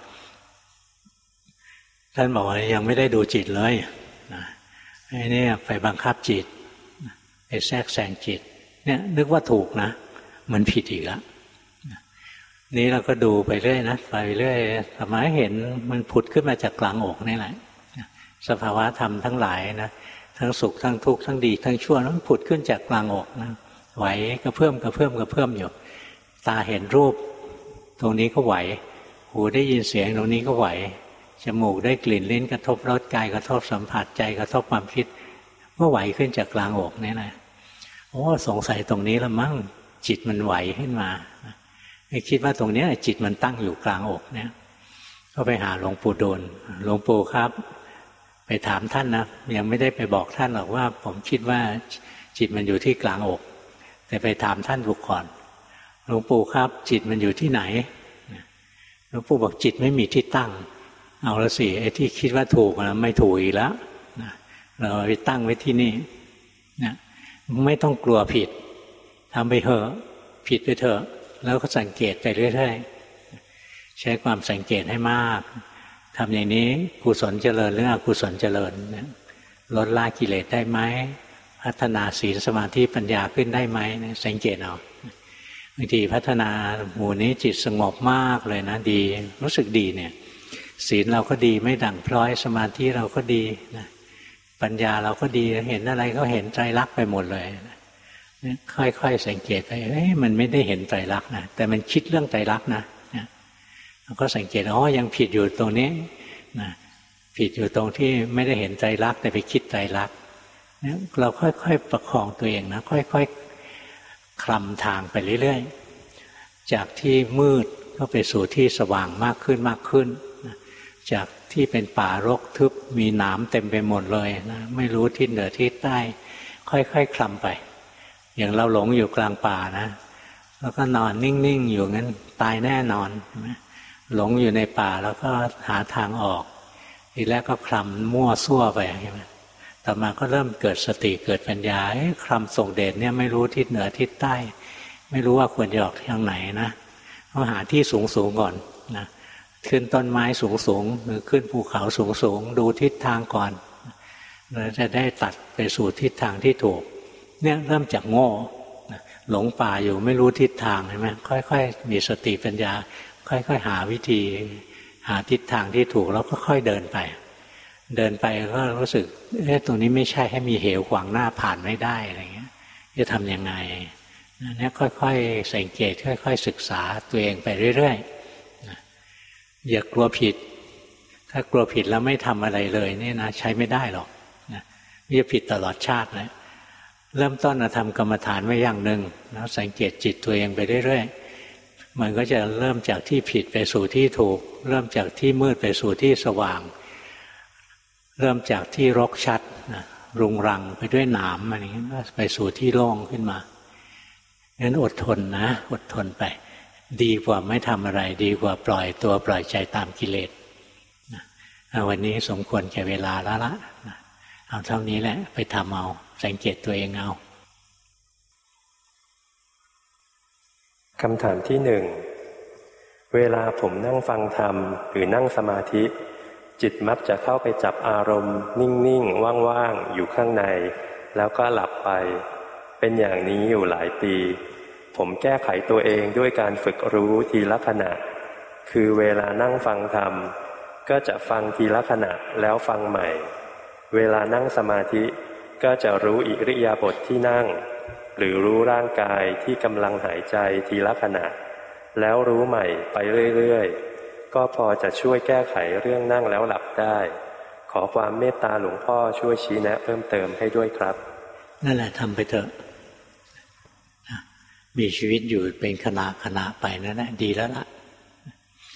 S1: ท่านบอกว่ายังไม่ได้ดูจิตเลยนะไอ้นี่ไปบังคับจิตไปแทรกแซงจิตเนี่ยนึกว่าถูกนะมันผิดอีกแล้วนี้เราก็ดูไปเรื่อยนะไปเรื่อยทำไมเห็นมันผุดขึ้นมาจากกลางอกนี่แหละสภาวะธรรมทั้งหลายนะทั้งสุขทั้งทุกข์ทั้งดีทั้งชั่วมันผุดขึ้นจากกลางอกนะไหวกระเพื่อมกระเพื่อมกระเพื่อมอยู่ตาเห็นรูปตรงนี้ก็ไหวหูได้ยินเสียงตรงนี้ก็ไหวจมูกได้กลิ่นลิ้นกระทบรสกายกระทบสัมผัสใจกระทบความคิดก็ไหวขึ้นจากกลางอกนี่แหละโอ้สงสัยตรงนี้ละมั้งจิตมันไหวขึ้นมาไม่คิดว่าตรงนี้จิตมันตั้งอยู่กลางอกเนี่ยก็ไปหาหลวงปู่ดูลหลวงปู่ครับไปถามท่านนะยังไม่ได้ไปบอกท่านหรอกว่าผมคิดว่าจิตมันอยู่ที่กลางอกแต่ไปถามท่านบุกก่อนหลวงปู่ครับจิตมันอยู่ที่ไหนหลวงปู่บอกจิตไม่มีที่ตั้งเอาละสิไอ้ที่คิดว่าถูกนะไม่ถูกอีกแล้วเราไปตั้งไว้ที่นี่นะไม่ต้องกลัวผิดทำไปเถอะผิดไปเถอะแล้วก็สังเกตไปเรื่อยๆใช้ความสังเกตให้มากทำอย่างนี้กุศลเจริญหรืออกุศลเจริญลดละกิเลสได้ไหมพัฒนาศีลสมาธิปัญญาขึ้นได้ไหมสังเกตเอาบางทีพัฒนาหมู่นี้จิตสงบมากเลยนะดีรู้สึกดีเนี่ยศีลเราก็ดีไม่ดั่งพร้อยสมาธิเราก็ดีนะปัญญาเราก็ดีเห็นอะไรก็เห็นไตรลักษณ์ไปหมดเลยค่อยๆสังเกตไปเอ้ยมันไม่ได้เห็นไตรลักษณ์นะแต่มันคิดเรื่องไตรลักษณ์นะเราก็สังเกตอ๋อยังผิดอยู่ตรงนี้นะผิดอยู่ตรงที่ไม่ได้เห็นไตรลักษณ์แต่ไปคิดไตรลักษณ์เราค่อยๆประคองตัวเองนะค่อยๆคลำทางไปเรื่อยๆจากที่มืดก็ไปสู่ที่สว่างมากขึ้นมากขึ้นจากที่เป็นป่ารกทึบมีหนามเต็มไปหมดเลยนะไม่รู้ทิศเหนือทิศใต้ค่อยๆคลำไปอย่างเราหลงอยู่กลางป่านะแล้วก็นอนนิ่งๆอยู่งั้นตายแน่นอนใช่ไหมหลงอยู่ในป่าแล้วก็หาทางออกทีแรกก็คลำมั่วซั่วไปใช่ไหมต่อมาก็เริ่มเกิดสติเกิดปัญญาคลำส่งเดชเนี่ยไม่รู้ทิศเหนือทิศใต้ไม่รู้ว่าควรจะออกทางไหนนะต้องหาที่สูงๆก่อนนะขึ้นต้นไม้สูงๆหรือขึ้นภูเขาสูงๆดูทิศทางก่อนเราจะได้ตัดไปสู่ทิศทางที่ถูกเนี่ยเริ่มจากโง่หลงป่าอยู่ไม่รู้ทิศทางใช่ไหมค่อยๆมีสติปัญญาค่อยๆหาวิธีหาทิศทางที่ถูกแล้วก็ค่อยเดินไปเดินไปก็รู้สึกเอ๊ะตรงนี้ไม่ใช่ให้มีเหวขวางหน้าผ่านไม่ได้อะไรเงี้ยจะทำยังไงเนี่ยค่อยๆสังเกตค่อยๆศึกษาตัวเองไปเรื่อยๆอย่ากลัวผิดถ้ากลัวผิดแล้วไม่ทำอะไรเลยนี่นะใช้ไม่ได้หรอกนะจะผิดตลอดชาติเลยเริ่มต้นทำกรรมฐานไว้อย่างหนึ่งแล้วสังเกตจิตตัวเองไปเรื่อยๆมันก็จะเริ่มจากที่ผิดไปสู่ที่ถูกเริ่มจากที่มืดไปสู่ที่สว่างเริ่มจากที่รกชัดนะรุงรังไปด้วยหนามอะไรอย่างนี้ไปสู่ที่โล่งขึ้นมางั้นอดทนนะอดทนไปดีกว่าไม่ทำอะไรดีกว่าปล่อยตัวปล่อยใจตามกิเลสนะวันนี้สมควรแก่เวลาแล้วละนะเอาเท่านี้แหละไปทำเอาสังเกตตัวเองเอา
S2: คำถามที่หนึ่งเวลาผมนั่งฟังธรรมหรือนั่งสมาธิจิตมักจะเข้าไปจับอารมณ์นิ่งๆว่างๆอยู่ข้างในแล้วก็หลับไปเป็นอย่างนี้อยู่หลายปีผมแก้ไขตัวเองด้วยการฝึกรู้ทีละขณะคือเวลานั่งฟังธรรมก็จะฟังทีละขณะแล้วฟังใหม่เวลานั่งสมาธิก็จะรู้อิริยาบถที่นั่งหรือรู้ร่างกายที่กำลังหายใจทีละขณะแล้วรู้ใหม่ไปเรื่อยๆก็พอจะช่วยแก้ไขเรื่องนั่งแล้วหลับได้ขอความเมตตาหลวงพ่อช่วยชี้แนะเพิ่มเติมให้ด้วยครับ
S1: นั่นแหละทำไปเถอะมีชีวิตอยู่เป็นขณะขณะไปนั่นแหละดีแล้วล่ะ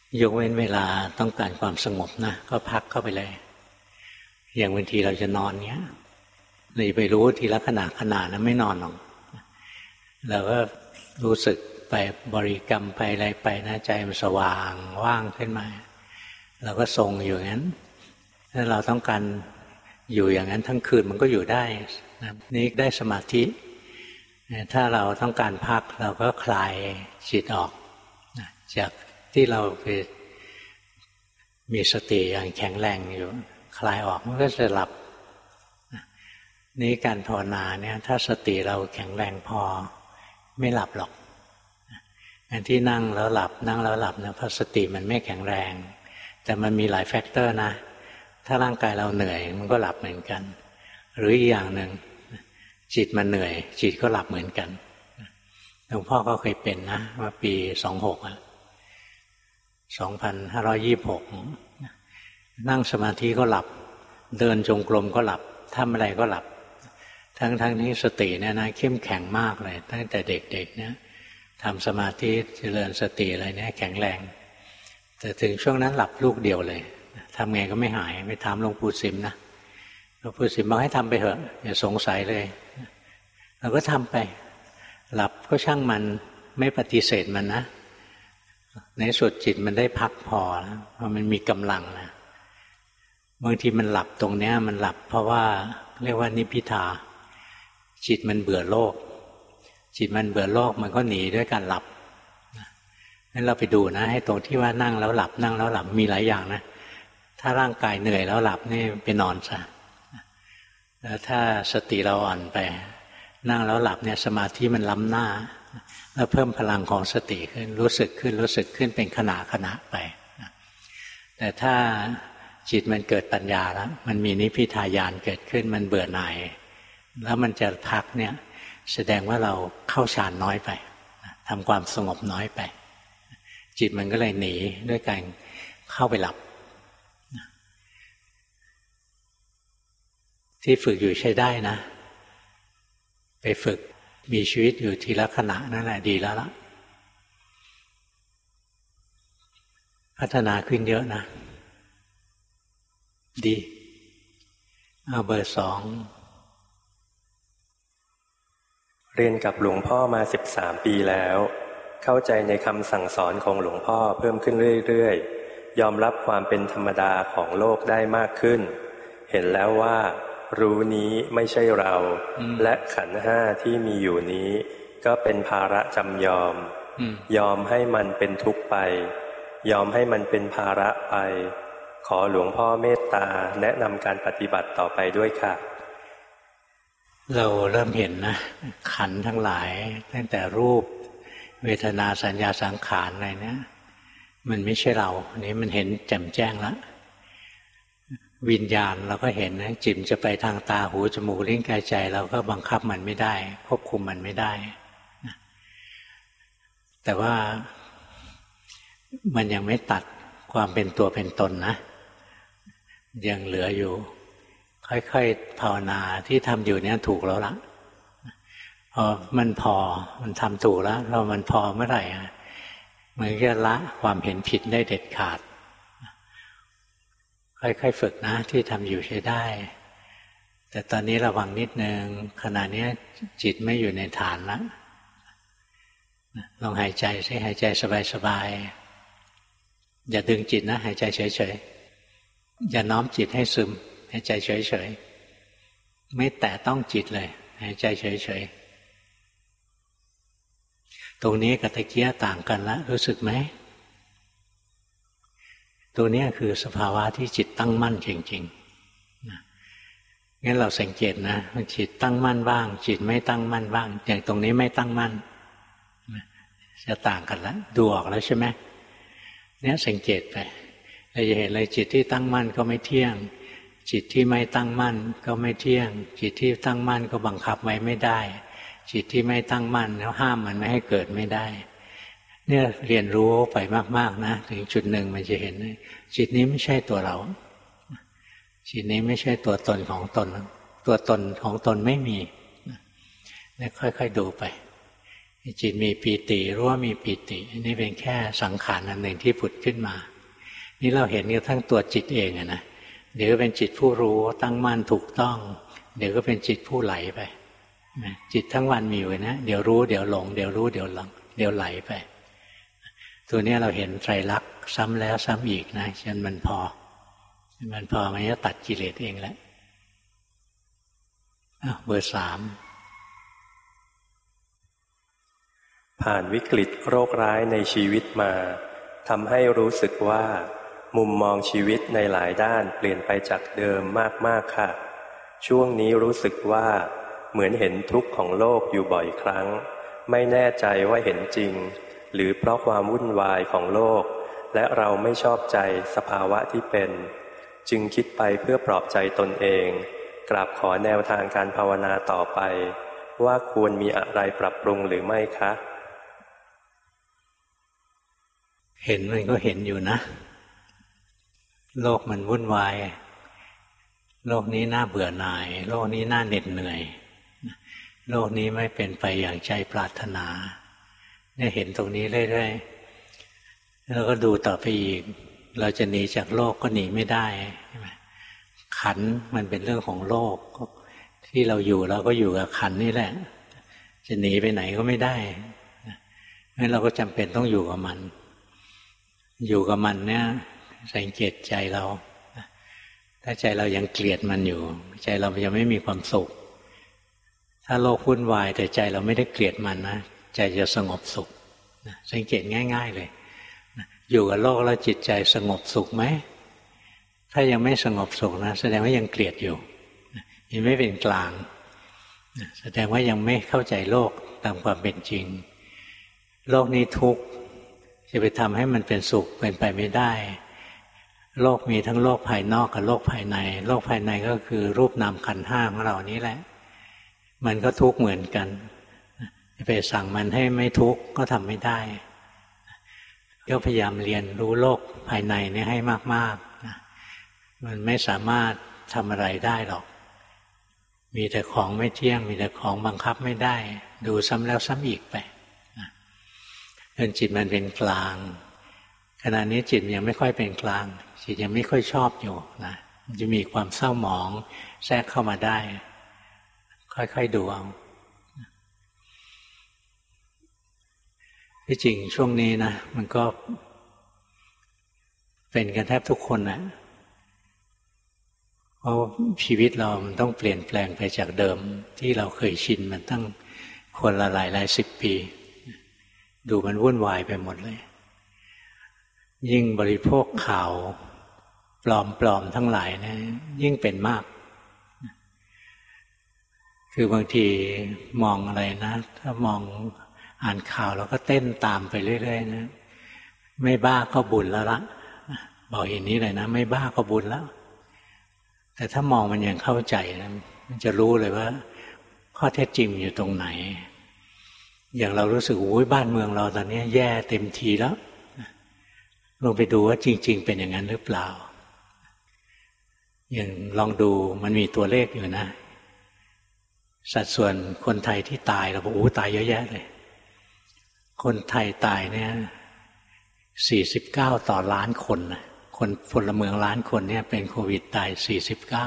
S1: ยกเว้นเวลาต้องการความสงบนะก็พักเข้าไปเลยอย่างบางทีเราจะนอนเนี้ยเลยไปรู้ทีละขณะขณะนะไม่นอนหรอกเราก็รู้สึกไปบริกรรมไปอะไรไปนะใจมันสว่างว่างขึ้นมาเราก็ทรงอยู่อย่างนั้นถ้าเราต้องการอยู่อย่างนั้นทั้งคืนมันก็อยู่ได้นะนี่ได้สมาธิถ้าเราต้องการพักเราก็คลายจิตออกจากที่เราไปมีสติอย่างแข็งแรงอยู่คลายออกมันก็จะหลับนี่การภาวนาเนี่ยถ้าสติเราแข็งแรงพอไม่หลับหรอกอันที่นั่งแล้วหลับนั่งแล้วหลับนะเพราะสติมันไม่แข็งแรงแต่มันมีหลายแฟกเตอร์นะถ้าร่างกายเราเหนื่อยมันก็หลับเหมือนกันหรืออีกอย่างหนึ่งจิตมันเหนื่อยจิตก็หลับเหมือนกันหลวงพ่อก็เคยเป็นนะว่าปีสองหกอะสองพันห้าร้อยยี่สิบหกนั่งสมาธิก็หลับเดินจงกรมก็หลับทำอะไรก็หลับทั้งทั้งนี้สติเนี่ยนะเข้มแข็งมากเลยตั้งแต่เด็กๆเนี่ยทำสมาธิเจริญสติอะไรเนี่ยแข็งแรงแต่ถึงช่วงนั้นหลับลูกเดียวเลยทำไงก็ไม่หายไปถามหลวงปู่สิมนะหลวงปู่สิมบอกให้ทำไปเถอะอย่าสงสัยเลยเราก็ทำไปหลับก็ช่างมันไม่ปฏิเสธมันนะในสุดจิตมันได้พักพอแล้วเพราะมันมีกำลังนะบางทีมันหลับตรงเนี้ยมันหลับเพราะว่าเรียกว่านิพพิทาจิตมันเบื่อโลกจิตมันเบื่อโลกมันก็หนีด้วยการหลับงั้นเราไปดูนะให้ตรงที่ว่านั่งแล้วหลับนั่งแล้วหลับมีหลายอย่างนะถ้าร่างกายเหนื่อยแล้วหลับนี่ไปนอนซะแล้วถ้าสติเราอ่อนไปนั่งแล้วหลับเนี่ยสมาธิมันล้ำหน้าแล้วเพิ่มพลังของสติขึ้นรู้สึกขึ้นรู้สึกขึ้นเป็นขณะขณะไปแต่ถ้าจิตมันเกิดปัญญาแล้วมันมีนิพพิทายานเกิดขึ้นมันเบื่อหน่ายแล้วมันจะพักเนี่ยแสดงว่าเราเข้าฌานน้อยไปทำความสงบน้อยไปจิตมันก็เลยหนีด้วยการเข้าไปหลับที่ฝึกอยู่ใช้ได้นะไปฝึกมีชีวิตอยู่ทีละขณะนั่นแหละดีแล้วล่ะพัฒนาขึ้นเยอะนะดีเอาเบอร์สอง
S2: เรียนกับหลวงพ่อมาสิบสามปีแล้วเข้าใจในคำสั่งสอนของหลวงพ่อเพิ่มขึ้นเรื่อยๆยอมรับความเป็นธรรมดาของโลกได้มากขึ้นเห็นแล้วว่ารู้นี้ไม่ใช่เราและขันธ์ห้าที่มีอยู่นี้ก็เป็นภาระจำยอมยอมให้มันเป็นทุกข์ไปยอมให้มันเป็นภาระไปขอหลวงพ่อเมตตาแนะนำการปฏิบัติต่อไปด้วยค่ะ
S1: เราเริ่มเห็นนะขันธ์ทั้งหลายตั้งแต่รูปเวทนาสัญญาสังขารอะไรเนี่ยมันไม่ใช่เราอันนี้มันเห็นแจ่มแจ้งแล้ววิญญาณเราก็เห็นนะจิตจะไปทางตาหูจมูกลิ้นกายใจเราก็บังคับมันไม่ได้ควบคุมมันไม่ได้นะแต่ว่ามันยังไม่ตัดความเป็นตัวเป็นตนนะยังเหลืออยู่ค่อยๆภาวนาที่ทำอยู่เนี่ยถูกแล้วล่ะพอมันพอมันทำถูกแล้วเรามันพอเมื่อไหร่มันก็ละความเห็นผิดได้เด็ดขาดค่อยๆฝึกนะที่ทำอยู่ใช้ได้แต่ตอนนี้ระวังนิดนึงขณะนี้จิตไม่อยู่ในฐานแล้วลองหายใจสิหายใจสบายๆอย่าดึงจิตนะหายใจเฉยๆอย่าน้อมจิตให้ซึมหายใจเฉยๆไม่แตะต้องจิตเลยหายใจเฉยๆตรงนี้กับตะเกียต่างกันละรู้สึกไหมตัวนี้คือสภาวะที่จิตตั้งมั่นจริงๆนะงั้นเราสังเกตนะจิตตั้งมั่นบ้างจิตไม่ตั้งมั่นบ้างอย่างตรงนี้ไม่ตั้งมั่นจะต่างกันแล้วดูออกแล้วใช่ไหมเนี่ยสังเกตไปเราจะเห็นเลยจิตที่ตั้งมั่นก็ไม่เที่ยงจิตที่ไม่ตั้งมั่นก็ไม่เที่ยงจิตที่ตั้งมั่นก็บังคับไว้ไม่ได้จิตที่ไม่ตั้งมั่นแล้วห้ามมันไม่ให้เกิดไม่ได้เนี่ยเรียนรู้ไปมากๆนะถึงจุดหนึ่งมันจะเห็นจิตนี้ไม่ใช่ตัวเราจิตนี้ไม่ใช่ตัวตนของตนตัวตนของตนไม่มีเนี่ยค่อยๆดูไปจิตมีปีติรู้ว่ามีปีตินี่เป็นแค่สังขารอันหนึ่งที่ผุดขึ้นมานี่เราเห็นกันทั้งตัวจิตเองอะนะเดี๋ยวก็เป็นจิตผู้รู้ตั้งมั่นถูกต้องเดี๋ยวก็เป็นจิตผู้ไหลไปจิตทั้งวันมีอยู่นะเดี๋ยวรู้เดี๋ยวหลงเดี๋ยวรู้เดี๋ยวหลงเดี๋ยวไหลไปตัวนี้เราเห็นไตรลักษณ์ซ้ำแล้วซ้ำอีกนะจนมันพอมันพอมันจะตัดกิเลสเองแล้วเบอร์สาม
S2: ผ่านวิกฤตโรคร้ายในชีวิตมาทำให้รู้สึกว่ามุมมองชีวิตในหลายด้านเปลี่ยนไปจากเดิมมากๆค่ะช่วงนี้รู้สึกว่าเหมือนเห็นทุกข์ของโลกอยู่บ่อยครั้งไม่แน่ใจว่าเห็นจริงหรือเพราะความวุ่นวายของโลกและเราไม่ชอบใจสภาวะที่เป็นจึงคิดไปเพื่อปลอบใจตนเองกราบขอแนวทางการภาวนาต่อไปว่าควรมีอะไรปรับปรุงหรือไม่คะ
S1: เห็นมันก็เห็นอยู่นะโลกมันวุ่นวายโลกนี้น่าเบื่อหน่ายโลกนี้น่าเหน็ดเหนื่อยโลกนี้ไม่เป็นไปอย่างใจปรารถนาเนี่ยเห็นตรงนี้เรื่อยๆแล้วก็ดูต่อไปอีกเราจะหนีจากโลกก็หนีไม่ได้ขันธ์มันเป็นเรื่องของโลกที่เราอยู่เราก็อยู่กับขันธ์นี่แหละจะหนีไปไหนก็ไม่ได้งั้นเราก็จำเป็นต้องอยู่กับมันอยู่กับมันเนี่ยสังเกตใจเราถ้าใจเรายังเกลียดมันอยู่ใจเรายังไม่มีความสุขถ้าโลกวุ่นวายแต่ใจเราไม่ได้เกลียดมันนะใจจะสงบสุขสังเกตง่ายๆเลยอยู่กับโลกแล้วจิตใจสงบสุขไหมถ้ายังไม่สงบสุขนะแสดงว่ายังเกลียดอยู่ยังไม่เป็นกลางแสดงว่ายังไม่เข้าใจโลกตามความเป็นจริงโลกนี้ทุกข์จะไปทำให้มันเป็นสุขเป็นไปไม่ได้โลกมีทั้งโลกภายนอกกับโลกภายในโลกภายในก็คือรูปนามขันธ์ห้าของเรานี้แหละมันก็ทุกข์เหมือนกันจะไปสั่งมันให้ไม่ทุกข์ก็ทำไม่ได้ก็พยายามเรียนรู้โลกภายในนี้ให้มากๆนะมันไม่สามารถทำอะไรได้หรอกมีแต่ของไม่เที่ยงมีแต่ของบังคับไม่ได้ดูซ้ำแล้วซ้ำอีกไปจนจิตมันเป็นกลางขณะนี้จิตยังไม่ค่อยเป็นกลางจิตยังไม่ค่อยชอบอยู่นะมันจะมีความเศร้าหมองแทรกเข้ามาได้ค่อยๆดูเอาที่จริงช่วงนี้นะมันก็เป็นกันแทบทุกคนนะเพราะชีวิตเรามันต้องเปลี่ยนแปลงไปจากเดิมที่เราเคยชินมันตั้งคนละหลายหลายสิบปีดูมันวุ่นวายไปหมดเลยยิ่งบริโภคข่าวปลอมๆทั้งหลายนะยิ่งเป็นมากคือบางทีมองอะไรนะถ้ามองอ่านข่าวแล้วก็เต้นตามไปเรื่อยๆนะไม่บ้าก็บุญแล้วละบอกอย่างนี้เลยนะไม่บ้าก็บุญแล้วแต่ถ้ามองมันยังเข้าใจนะมันจะรู้เลยว่าข้อเท็จจริงอยู่ตรงไหนอย่างเรารู้สึกโอ้ยบ้านเมืองเราตอนนี้แย่เต็มทีแล้วลงไปดูว่าจริงๆเป็นอย่างนั้นหรือเปล่าอย่างลองดูมันมีตัวเลขอยู่นะสัดส่วนคนไทยที่ตายเราบอกโอ้ตายเยอะแยะเลยคนไทยตายเนี่ยสี่สิบเก้าต่อล้านคนนะคนพลเมืองล้านคนเนี่ยเป็นโควิดตายสี่สิบเก้า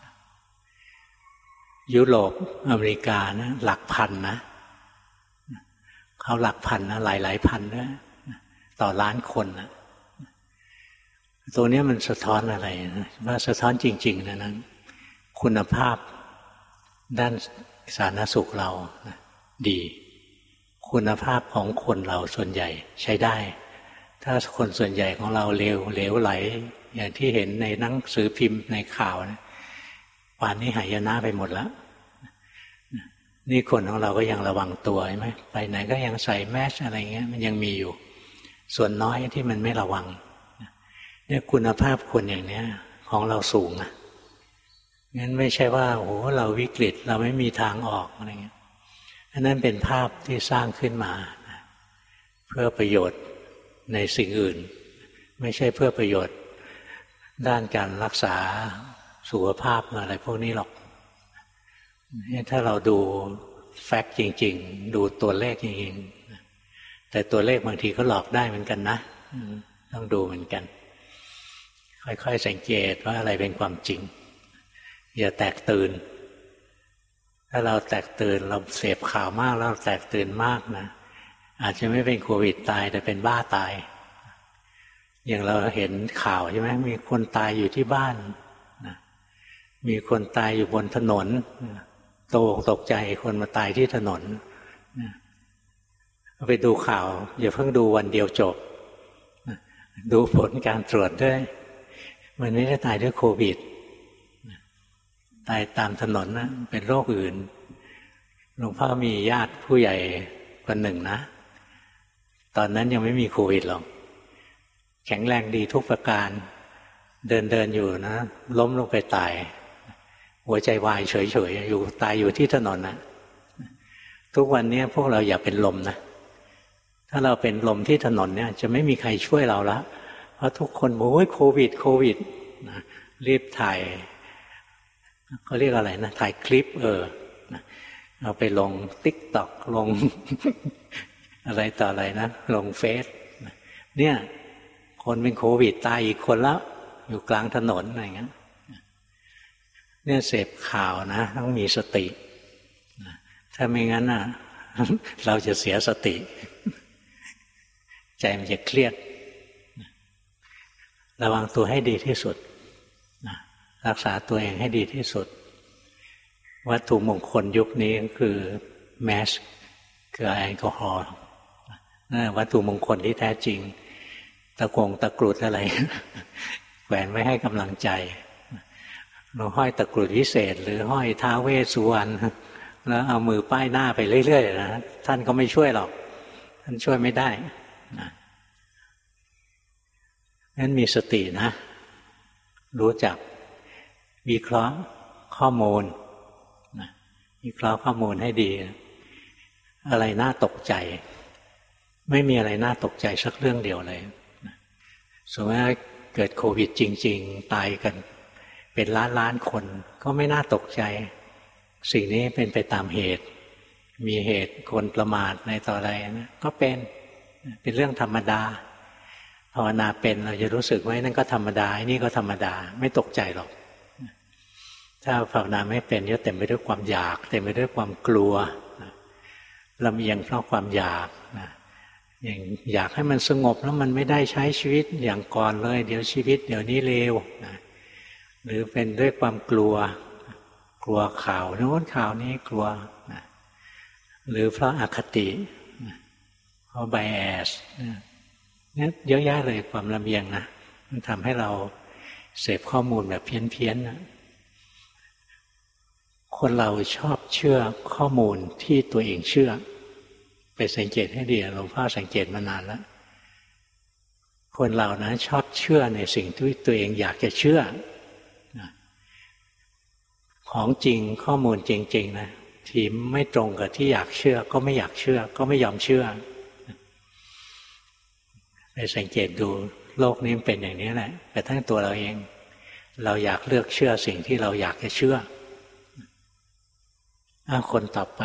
S1: ยุโรปอเมริกานะหลักพันนะเขาหลักพันนะหลายหลายพันด้วยต่อล้านคนนะตัวนี้มันสะท้อนอะไรนะว่าสะท้อนจริงๆนะนั้นคุณภาพด้านสาธารณสุขเรานะดีคุณภาพของคนเราส่วนใหญ่ใช้ได้ถ้าคนส่วนใหญ่ของเราเลวเหลวไหลอย่างที่เห็นในหนังสือพิมพ์ในข่าวนะป่านนี้หายนะไปหมดแล้วนี่คนของเราก็ยังระวังตัวใช่ไหมไปไหนก็ยังใส่แมสอะไรเงี้ยมันยังมีอยู่ส่วนน้อยที่มันไม่ระวังเนี่ยคุณภาพคนอย่างเนี้ยของเราสูงอ่ะงั้นไม่ใช่ว่าโอ้เราวิกฤตเราไม่มีทางออกอะไรเงี้ยอันนั้นเป็นภาพที่สร้างขึ้นมาเพื่อประโยชน์ในสิ่งอื่นไม่ใช่เพื่อประโยชน์ด้านการรักษาสุขภาพอะไรพวกนี้หรอกถ้าเราดูแฟกต์จริงๆดูตัวเลขจริงๆแต่ตัวเลขบางทีก็หลอกได้เหมือนกันนะต้องดูเหมือนกันค่อยๆสังเกตว่าอะไรเป็นความจริงอย่าแตกตื่นถ้าเราแตกตื่นเราเสพข่าวมากแล้วแตกตื่นมากนะอาจจะไม่เป็นโควิดตายแต่เป็นบ้าตายอย่างเราเห็นข่าวใช่ไหมมีคนตายอยู่ที่บ้านนะมีคนตายอยู่บนถนนตกตกใจคนมาตายที่ถนนนะไปดูข่าวอย่าเพิ่งดูวันเดียวจบนะดูผลการตรวจด้วยมันไม่ได้ตายด้วยโควิดนะตายตามถนนนะเป็นโรคอื่นหลวงพ่อมีญาติผู้ใหญ่คนหนึ่งนะตอนนั้นยังไม่มีโควิดหรอกแข็งแรงดีทุกประการเดินเดินอยู่นะล้มลงไปตายหัวใจวายเฉยๆอยู่ตายอยู่ที่ถนนนะทุกวันนี้พวกเราอย่าเป็นลมนะถ้าเราเป็นลมที่ถนนเนี่ยจะไม่มีใครช่วยเราละเพราะทุกคนบอกว่าโควิดโควิดนะรีบถ่ายเขาเรียกอะไรนะถ่ายคลิปเออเอาไปลง ติ๊กต็อก ลง อะไรต่ออะไรนะลงเฟซเนี่ยคนเป็นโควิดตายอีกคนแล้วอยู่กลางถนนอะไรเงี้ยเนี่ยเสพข่าวนะต้องมีสติถ้าไม่งั้นน่ะเราจะเสียสติใจมันจะเครียดระวังตัวให้ดีที่สุดรักษาตัวเองให้ดีที่สุดวัตถุมงคลยุคนี้คือแมสคือแอลกอฮอล์นั่นวัตถุมงคลที่แท้จริงตะกงตะกรุดอะไรแหวนไม่ให้กำลังใจเราห้อยตะกรุดวิเศษหรือห้อยท้าวเวสสุวรรณแล้วเอามือป้ายหน้าไปเรื่อยๆนะท่านก็ไม่ช่วยหรอกท่านช่วยไม่ได้นะงั้นมีสตินะรู้จักวิเคราะห์ข้อมูลนะวิเคราะห์ข้อมูลให้ดีอะไรน่าตกใจไม่มีอะไรน่าตกใจสักเรื่องเดียวเลยนะสมมติว่าเกิดโควิดจริงๆตายกันเป็นล้านล้านคนก็ไม่น่าตกใจสิ่งนี้เป็นไปตามเหตุมีเหตุคนประมาทในต่ออะไรนะก็เป็นเป็นเรื่องธรรมดาภาวนาเป็นเราจะรู้สึกว่านั่นก็ธรรมดานี่ก็ธรรมดาไม่ตกใจหรอกถ้าภาวนาไม่เป็นจะเต็มไปด้วยความอยากเต็มไปด้วยความกลัวลำเอียงเพราะความอยากนะอย่างอยากให้มันสงบแล้วมันไม่ได้ใช้ชีวิตอย่างก่อนเลยเดี๋ยวชีวิตเดี๋ยวนี้เลวนะหรือเป็นด้วยความกลัวกลัวข่าวโน้นข่าวนี้กลัวนะหรือเพราะอคตินะเพราะไบแอสเนี่ยเยอะแยะเลยความลำเอียงนะมันทำให้เราเสพข้อมูลแบบเพี้ยนๆนะคนเราชอบเชื่อข้อมูลที่ตัวเองเชื่อไปสังเกตให้ดีหลวงพ่อสังเกตมานานแล้วคนเรานะชอบเชื่อในสิ่งที่ตัวเองอยากจะเชื่อของจริงข้อมูลจริงๆนะที่ไม่ตรงกับที่อยากเชื่อก็ไม่อยากเชื่อก็ไม่ยอมเชื่อไปสังเกตดูโลกนี้เป็นอย่างนี้แหละแต่ทั้งตัวเราเองเราอยากเลือกเชื่อสิ่งที่เราอยากจะเชื่อคนต่อไป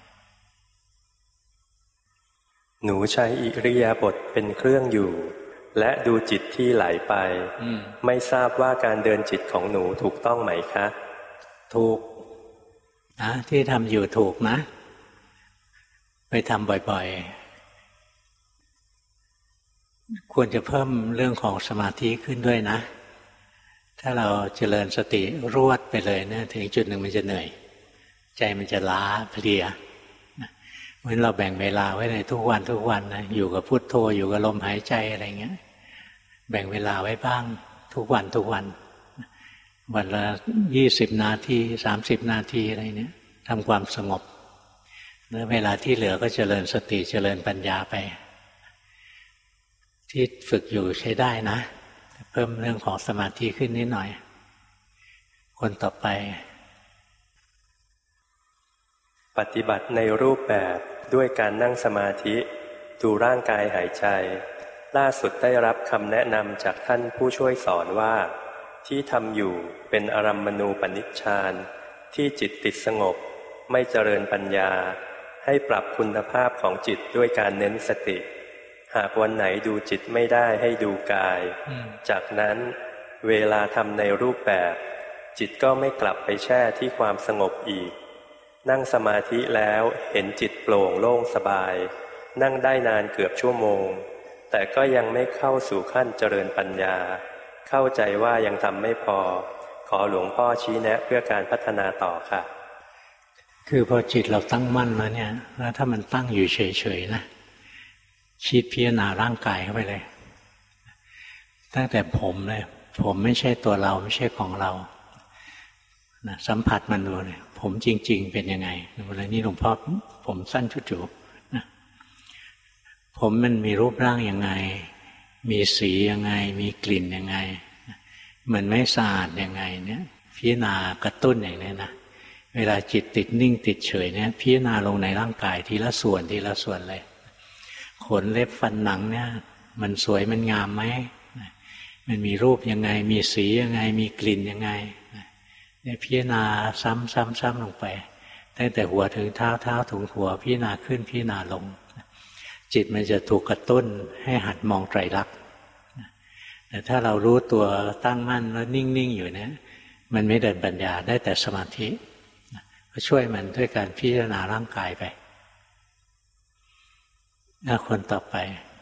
S2: หนูใช้อิริยาบถเป็นเครื่องอยู่และดูจิตที่ไหลไปไม่ทราบว่าการเดินจิตของหนูถูกต้องไหมคะ
S1: ถูกนะที่ทำอยู่ถูกนะไปทำบ่อยๆควรจะเพิ่มเรื่องของสมาธิขึ้นด้วยนะถ้าเราเจริญสติรวดไปเลยเนี่ยถึงจุดหนึ่งมันจะเหนื่อยใจมันจะล้าเพลียเพราะฉะนั้นเราแบ่งเวลาไว้ในทุกวันทุกวันนะอยู่กับพุทโธอยู่กับลมหายใจอะไรเงี้ยแบ่งเวลาไว้บ้างทุกวันทุกวันวันละยี่สิบนาทีสามสิบนาทีอะไรเนี้ยทำความสงบแล้วเวลาที่เหลือก็เจริญสติเจริญปัญญาไปที่ฝึกอยู่ใช้ได้นะเพิ่มเรื่องของสมาธิขึ้นนิดหน่อยคนต่อไป
S2: ปฏิบัติในรูปแบบด้วยการนั่งสมาธิดูร่างกายหายใจล่าสุดได้รับคำแนะนำจากท่านผู้ช่วยสอนว่าที่ทำอยู่เป็นอารัมมณูปนิชฌานที่จิตติดสงบไม่เจริญปัญญาให้ปรับคุณภาพของจิตด้วยการเน้นสติหากวันไหนดูจิตไม่ได้ให้ดูกายจากนั้นเวลาทำในรูปแบบจิตก็ไม่กลับไปแช่ที่ความสงบอีกนั่งสมาธิแล้วเห็นจิตโปร่งโล่งสบายนั่งได้นานเกือบชั่วโมงแต่ก็ยังไม่เข้าสู่ขั้นเจริญปัญญาเข้าใจว่ายังทำไม่พอขอหลวงพ่อชี้แนะเพื่อการพัฒนาต่อค่ะ
S1: คือพอจิตเราตั้งมั่นแล้วเนี่ยแล้วถ้ามันตั้งอยู่เฉยๆนะคิดพิจารณาร่างกายเข้าไปเลยตั้งแต่ผมเลยผมไม่ใช่ตัวเราไม่ใช่ของเรานะสัมผัสมันดูเลยผมจริงๆเป็นยังไงเวลานี้หลวงพ่อผมสั้นจุ๊บๆนะผมมันมีรูปร่างยังไงมีสียังไงมีกลิ่นยังไงมันไม่สะอาดยังไงเนี่ยพิจารณากระตุ้นอย่างนี้นะเวลาจิตติดนิ่งติดเฉยเนี่ยพิจารณาลงในร่างกายทีละส่วนทีละส่วนเลยขนเล็บฟันหนังเนี่ยมันสวยมันงามไหมมันมีรูปยังไงมีสียังไงมีกลิ่นยังไงเนี่ยพิจารณาซ้ำๆๆลงไปตั้งแต่หัวถึงเท้าเท้าถึงหัวพิจารณาขึ้นพิจารณาลงจิตมันจะถูกกระตุ้นให้หัดมองไตรลักษณ์แต่ถ้าเรารู้ตัวตั้งมั่นแล้วนิ่งๆอยู่เนี่ยมันไม่เดินปัญญาได้แต่สมาธิก็ช่วยมันด้วยการพิจารณาร่างกายไปถ้าคนต่อไป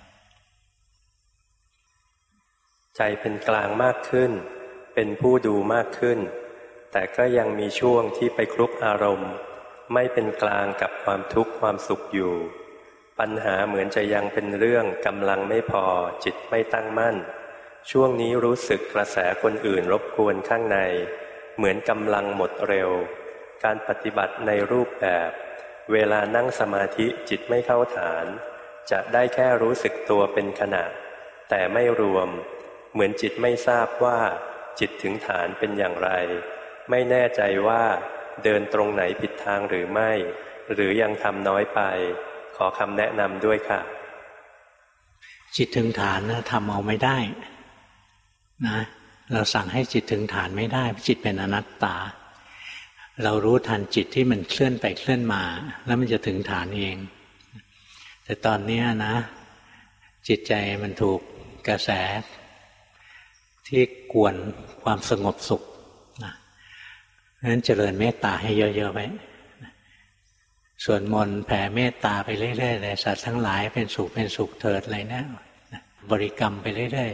S2: ใจเป็นกลางมากขึ้นเป็นผู้ดูมากขึ้นแต่ก็ยังมีช่วงที่ไปคลุกอารมณ์ไม่เป็นกลางกับความทุกข์ความสุขอยู่ปัญหาเหมือนจะยังเป็นเรื่องกำลังไม่พอจิตไม่ตั้งมั่นช่วงนี้รู้สึกกระแสคนอื่นรบกวนข้างในเหมือนกำลังหมดเร็วการปฏิบัติในรูปแบบเวลานั่งสมาธิจิตไม่เข้าฐานจะได้แค่รู้สึกตัวเป็นขณะแต่ไม่รวมเหมือนจิตไม่ทราบว่าจิตถึงฐานเป็นอย่างไรไม่แน่ใจว่าเดินตรงไหนผิดทางหรือไม่หรือยังทำน้อยไปขอคำแนะนำด้วยค่ะ
S1: จิตถึงฐานนะทำเอาไม่ได้นะเราสั่งให้จิตถึงฐานไม่ได้จิตเป็นอนัตตาเรารู้ทันจิตที่มันเคลื่อนไปเคลื่อนมาแล้วมันจะถึงฐานเองแต่ตอนนี้นะจิตใจมันถูกกระแสที่กวนความสงบสุขนะเพราะฉะนั้นเจริญเมตตาให้เยอะๆไว้สวดมนต์แผ่เมตตาไปเรื่อยๆเลยสัตว์ทั้งหลายเป็นสุขเป็นสุขเถิดอะไรนะบริกรรมไปเรื่อย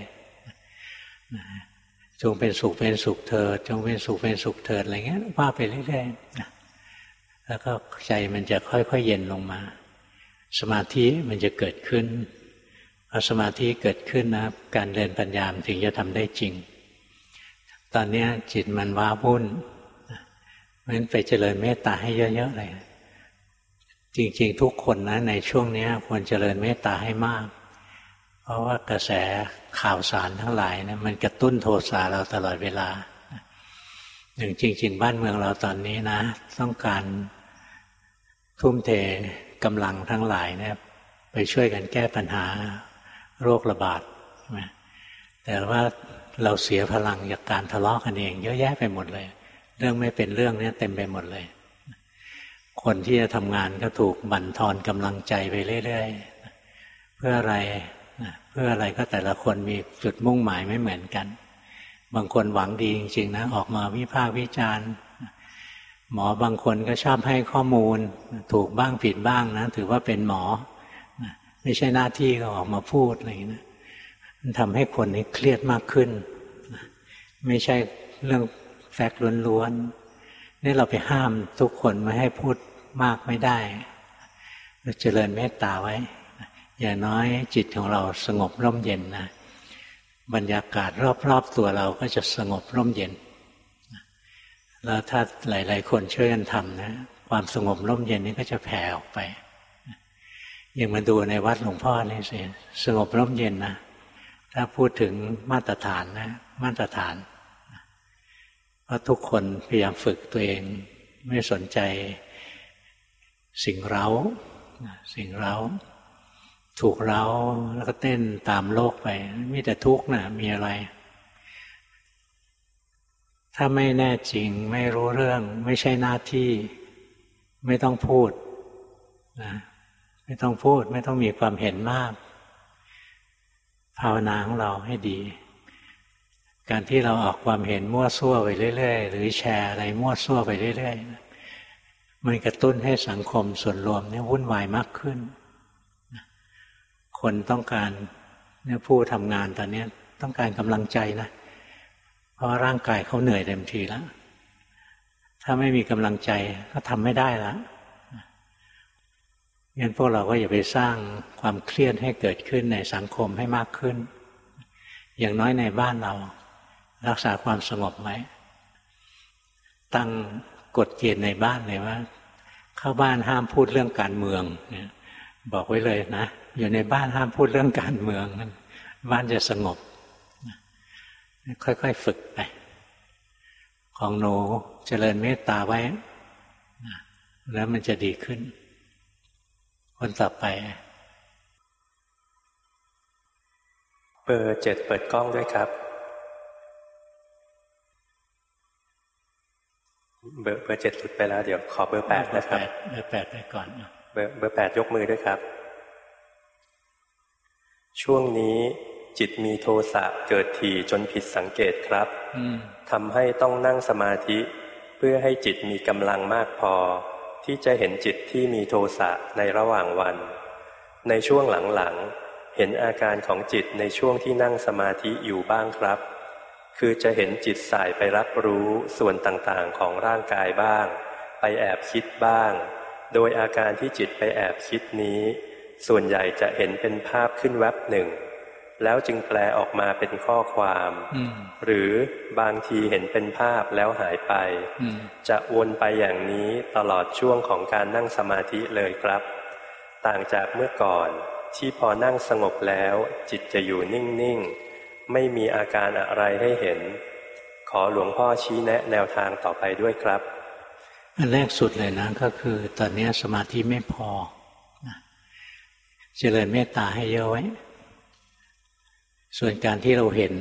S1: ๆจงเป็นสุขเป็นสุขเถิดจงเป็นสุขเป็นสุขเถิดอะไรเงี้ยว่าไปเรื่อยๆแล้วก็ใจมันจะค่อยๆเย็นลงมาสมาธิมันจะเกิดขึ้นพอสมาธิเกิดขึ้นนะการเดินปัญญาถึงจะทำได้จริงตอนนี้จิตมันว้าวุ่นเพราะฉะนั้นไปเจริญเมตตาให้เยอะๆเลยจริงๆทุกคนนะในช่วงนี้ควรเจริญเมตตาให้มากเพราะว่ากระแสข่าวสารทั้งหลายนะมันกระตุ้นโทสะเราตลอดเวลาอย่างจริงๆบ้านเมืองเราตอนนี้นะต้องการทุ่มเทกำลังทั้งหลายเนี่ยไปช่วยกันแก้ปัญหาโรคระบาดแต่ว่าเราเสียพลังจากการทะเลาะกันเองเยอะแยะไปหมดเลยเรื่องไม่เป็นเรื่องนี้เต็มไปหมดเลยคนที่จะทำงานก็ถูกบั่นทอนกำลังใจไปเรื่อยๆเพื่ออะไรเพื่ออะไรก็แต่ละคนมีจุดมุ่งหมายไม่เหมือนกันบางคนหวังดีจริงๆนะออกมาวิพากษ์วิจารณ์หมอบางคนก็ชอบให้ข้อมูลถูกบ้างผิดบ้างนะถือว่าเป็นหมอไม่ใช่หน้าที่ก็ออกมาพูดอะไรอย่างนี้นะมันทำให้คนนี้เครียดมากขึ้นไม่ใช่เรื่องแฟกต์ล้วนๆนี่เราไปห้ามทุกคนไม่ให้พูดมากไม่ได้เราเจริญเมตตาไว้อย่างน้อยจิตของเราสงบร่มเย็นนะบรรยากาศรอบๆตัวเราก็จะสงบร่มเย็นแล้วถ้าหลายๆคนช่วยกันทำนะความสงบร่มเย็นนี้ก็จะแผ่ออกไปอย่างมาดูในวัดหลวงพ่อนี่สิสงบร่มเย็นนะถ้าพูดถึงมาตรฐานนะมาตรฐานเพราะทุกคนพยายามฝึกตัวเองไม่สนใจสิ่งเร้าสิ่งเร้าถูกเร้าแล้วก็เต้นตามโลกไปมีแต่ทุกข์นะมีอะไรถ้าไม่แน่จริงไม่รู้เรื่องไม่ใช่หน้าที่ไม่ต้องพูดนะไม่ต้องพูดไม่ต้องมีความเห็นมากภาวนาของเราให้ดีการที่เราออกความเห็นมั่วซั่วไปเรื่อยๆหรือแชร์อะไรมั่วซั่วไปเรื่อยๆมันกระตุ้นให้สังคมส่วนรวมเนี่ยวุ่นวายมากขึ้นคนต้องการเนี่ยผู้ทำงานตอนนี้ต้องการกำลังใจนะเพราะร่างกายเขาเหนื่อยเต็มทีแล้วถ้าไม่มีกำลังใจก็ทำไม่ได้แล้วงั้นพวกเราก็อย่าไปสร้างความเครียดให้เกิดขึ้นในสังคมให้มากขึ้นอย่างน้อยในบ้านเรารักษาความสงบไว้ตั้งกฎเกณฑ์ในบ้านเลยว่าเข้าบ้านห้ามพูดเรื่องการเมืองเนี่ยบอกไว้เลยนะอยู่ในบ้านห้ามพูดเรื่องการเมืองบ้านจะสงบค่อยๆฝึกไปของหนูเจริญเมตตาไว้แล้วมันจะดีขึ้นคนต่อไป
S2: เบอร์เจ็ดเปิดกล้องด้วยครับเบอร์เบอร์เจ็ดหลุดไปแล้วเดี๋ยวขอเบอร์แปดนะครับ
S1: เบอร์แปดไปก่อน
S2: เบอร์เบอร์แปดยกมือด้วยครับช่วงนี้จิตมีโทสะเกิดถี่จนผิดสังเกตครับทำให้ต้องนั่งสมาธิเพื่อให้จิตมีกำลังมากพอที่จะเห็นจิตที่มีโทสะในระหว่างวันในช่วงหลังๆเห็นอาการของจิตในช่วงที่นั่งสมาธิอยู่บ้างครับคือจะเห็นจิตส่ายไปรับรู้ส่วนต่างๆของร่างกายบ้างไปแอบคิดบ้างโดยอาการที่จิตไปแอบคิดนี้ส่วนใหญ่จะเห็นเป็นภาพขึ้นแวบหนึ่งแล้วจึงแปลออกมาเป็นข้อความหรือบางทีเห็นเป็นภาพแล้วหายไปจะวนไปอย่างนี้ตลอดช่วงของการนั่งสมาธิเลยครับต่างจากเมื่อก่อนที่พอนั่งสงบแล้วจิตจะอยู่นิ่งๆไม่มีอาการอะไรให้เห็นขอหลวงพ่อชี้แนะแนวทางต่อไปด้วยครับ
S1: อันแรกสุดเลยนะก็คือตอนนี้สมาธิไม่พอเจริญเมตตาให้เยอะไว้ส่วนการที่เราเห็น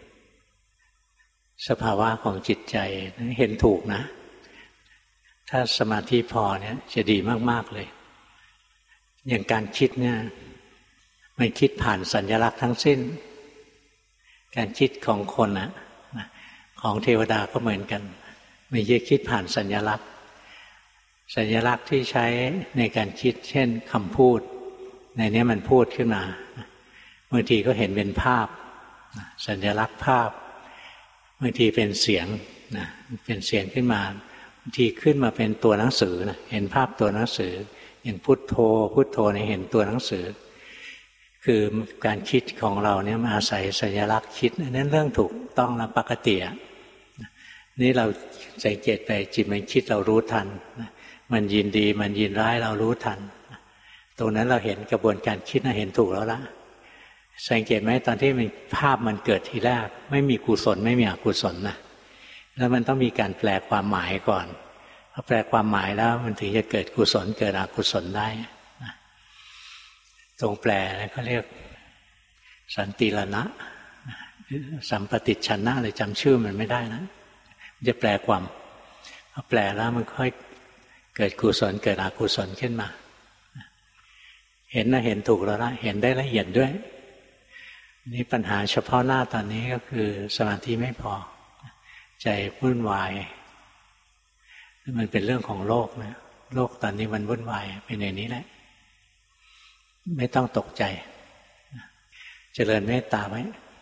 S1: สภาวะของจิตใจเห็นถูกนะถ้าสมาธิพอเนี่ยจะดีมากๆเลยอย่างการคิดเนี่ยมันคิดผ่านสัญลักษณ์ทั้งสิ้นการคิดของคนนะของเทวดาก็เหมือนกันไม่ใช่คิดผ่านสัญลักษณ์สัญลักษณ์ที่ใช้ในการคิดเช่นคำพูดในนี้มันพูดขึ้นมาบางทีก็เห็นเป็นภาพสัญลักษณ์ภาพบางทีเป็นเสียงนะเป็นเสียงขึ้นมาบางทีขึ้นมาเป็นตัวหนังสือนะเห็นภาพตัวหนังสืออย่างพุทโธพุทโธเนี่ยเห็นตัวหนังสือคือการคิดของเราเนี่ยมาอาศัยสัญลักษณ์คิดนั่นเรื่องถูกต้องและปกตินี่เราสังเกตไปจิตมันคิดเรารู้ทันมันยินดีมันยินร้ายเรารู้ทันตรงนั้นเราเห็นกระบวนการคิดนะเห็นถูกแล้วละสังเกตไหมตอนที่มันภาพมันเกิดทีแรกไม่มีกุศลไม่มีอกุศลนะแล้วมันต้องมีการแปลความหมายก่อนพอแปลความหมายแล้วมันถึงจะเกิดกุศลเกิดอกุศลได้นะตรงแปลแล้วเขาเรียกสันติรณะสัมปติชนะเลยจำชื่อมันไม่ได้นะมันจะแปลความพอแปลแล้วมันค่อยเกิดกุศลเกิดอกุศลขึ้นมาเห็นนะเห็นถูกแล้วละเห็นได้ละเอียดด้วยนี่ปัญหาเฉพาะหน้าตอนนี้ก็คือสมาธิไม่พอใจวุ่นวายมันเป็นเรื่องของโลกนะโลกตอนนี้มันวุ่นวายเป็นอย่างนี้แหละไม่ต้องตกใจเจริญเมตตาไว้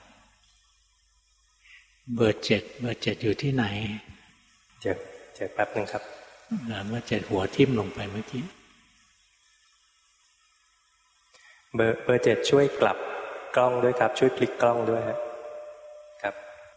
S1: เบอร์เจ็ดเบอร์เจ็ดอยู่ที่ไหน
S2: เจ็ดเจ็ดแป๊บนึงครับ
S1: เบอร์เจ็ดหัวทิ่มลงไปเมื่อกี้
S2: เบอร์เบอร์เจ็ดช่วยกลับกล้องด้วยครับช่วยพลิกกล้องด้วยครับ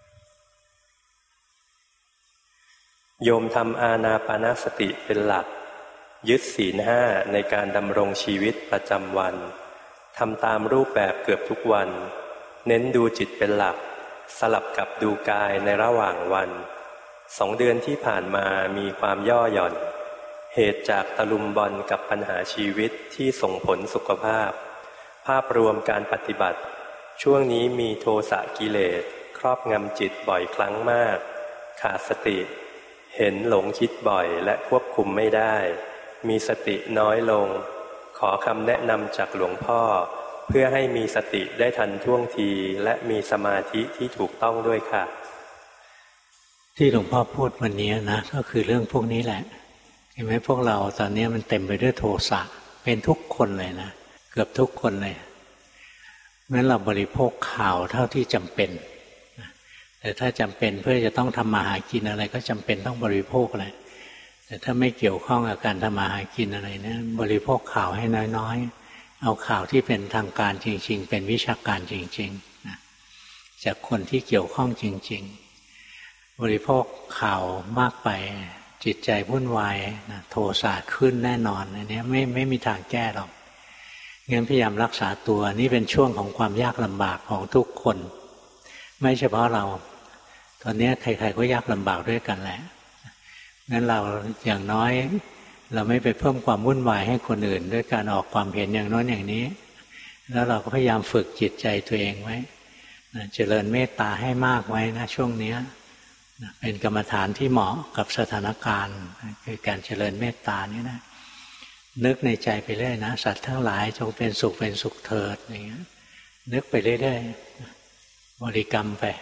S2: โยมทำอานาปานสติเป็นหลักยึดศีลห้าในการดำรงชีวิตประจำวันทำตามรูปแบบเกือบทุกวันเน้นดูจิตเป็นหลักสลับกับดูกายในระหว่างวันสองเดือนที่ผ่านมามีความย่อหย่อนเหตุจากตะลุมบอลกับปัญหาชีวิตที่ส่งผลสุขภาพภาพรวมการปฏิบัติช่วงนี้มีโทสะกิเลสครอบงำจิตบ่อยครั้งมากขาดสติเห็นหลงคิดบ่อยและควบคุมไม่ได้มีสติน้อยลงขอคำแนะนำจากหลวงพ่อเพื่อให้มีสติได้ทันท่วงทีและมีสมาธิที่ถูกต้องด้วยค่ะ
S1: ที่หลวงพ่อพูดวันนี้นะก็คือเรื่องพวกนี้แหละเห็นไหมพวกเราตอนนี้มันเต็มไปด้วยโทสะเป็นทุกคนเลยนะเกือบทุกคนเลยงั้นเราบริโภคข่าวเท่าที่จำเป็นแต่ถ้าจำเป็นเพื่อจะต้องทำมาหากินอะไรก็จำเป็นต้องบริโภคเลยแต่ถ้าไม่เกี่ยวข้องกับการทำมาหากินอะไรเนี่ยบริโภคข่าวให้น้อยๆเอาข่าวที่เป็นทางการจริงๆเป็นวิชาการจริงๆนะจากคนที่เกี่ยวข้องจริงๆบริโภคข่าวมากไปจิตใจวุ่นวายนะโทสะขึ้นแน่นอนอันนี้ไม่ไม่มีทางแก้หรอกงั้นพยายามรักษาตัวนี่เป็นช่วงของความยากลำบากของทุกคนไม่เฉพาะเราตอนนี้ใครๆก็ยากลำบากด้วยกันแหละงั้นเราอย่างน้อยเราไม่ไปเพิ่มความวุ่นวายให้คนอื่นด้วยการออกความเห็นอย่างน้อยอย่างนี้แล้วเราก็พยายามฝึกจิตใจตัวเองไว้เจริญเมตตาให้มากไว้นะช่วงนี้เป็นกรรมฐานที่เหมาะกับสถานการณ์คือการเจริญเมตตานี่นะนึกในใจไปเรื่อยนะสัตว์ทั้งหลายจงเป็นสุขเป็นสุขเถิดอย่างเงี้ยนึกไปเรื่อยๆบริกรรมไป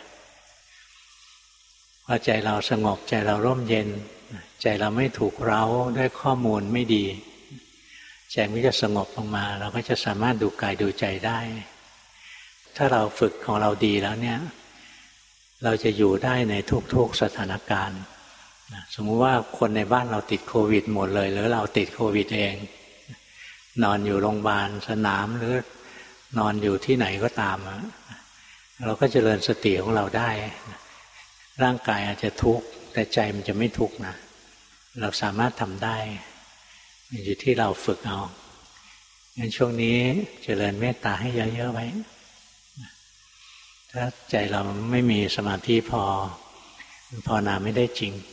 S1: พอใจเราสงบใจเราร่มเย็นใจเราไม่ถูกเร้าด้วยข้อมูลไม่ดีใจมันจะสงบลงมาเราก็จะสามารถดูกายดูใจได้ถ้าเราฝึกของเราดีแล้วเนี่ยเราจะอยู่ได้ในทุกๆสถานการณ์สมมุติว่าคนในบ้านเราติดโควิดหมดเลยหรือเราติดโควิดเองนอนอยู่โรงพยาบาลสนามหรือนอนอยู่ที่ไหนก็ตามเราก็เจริญสติของเราได้ร่างกายอาจจะทุกข์แต่ใจมันจะไม่ทุกข์นะเราสามารถทำได้อยู่ที่เราฝึกเอางั้นช่วงนี้เจริญเมตตาให้เยอะๆไว้ถ้าใจเราไม่มีสมาธิพอภาวนาไม่ได้จริง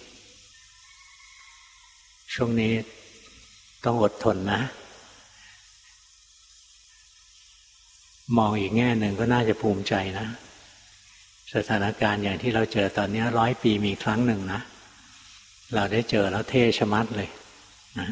S1: ช่วงนี้ต้องอดทนนะมองอีกแง่หนึ่งก็น่าจะภูมิใจนะสถานการณ์อย่างที่เราเจอตอนนี้ร้อยปีมีครั้งหนึ่งนะเราได้เจอแล้วเท่ชะมัดเลยนะ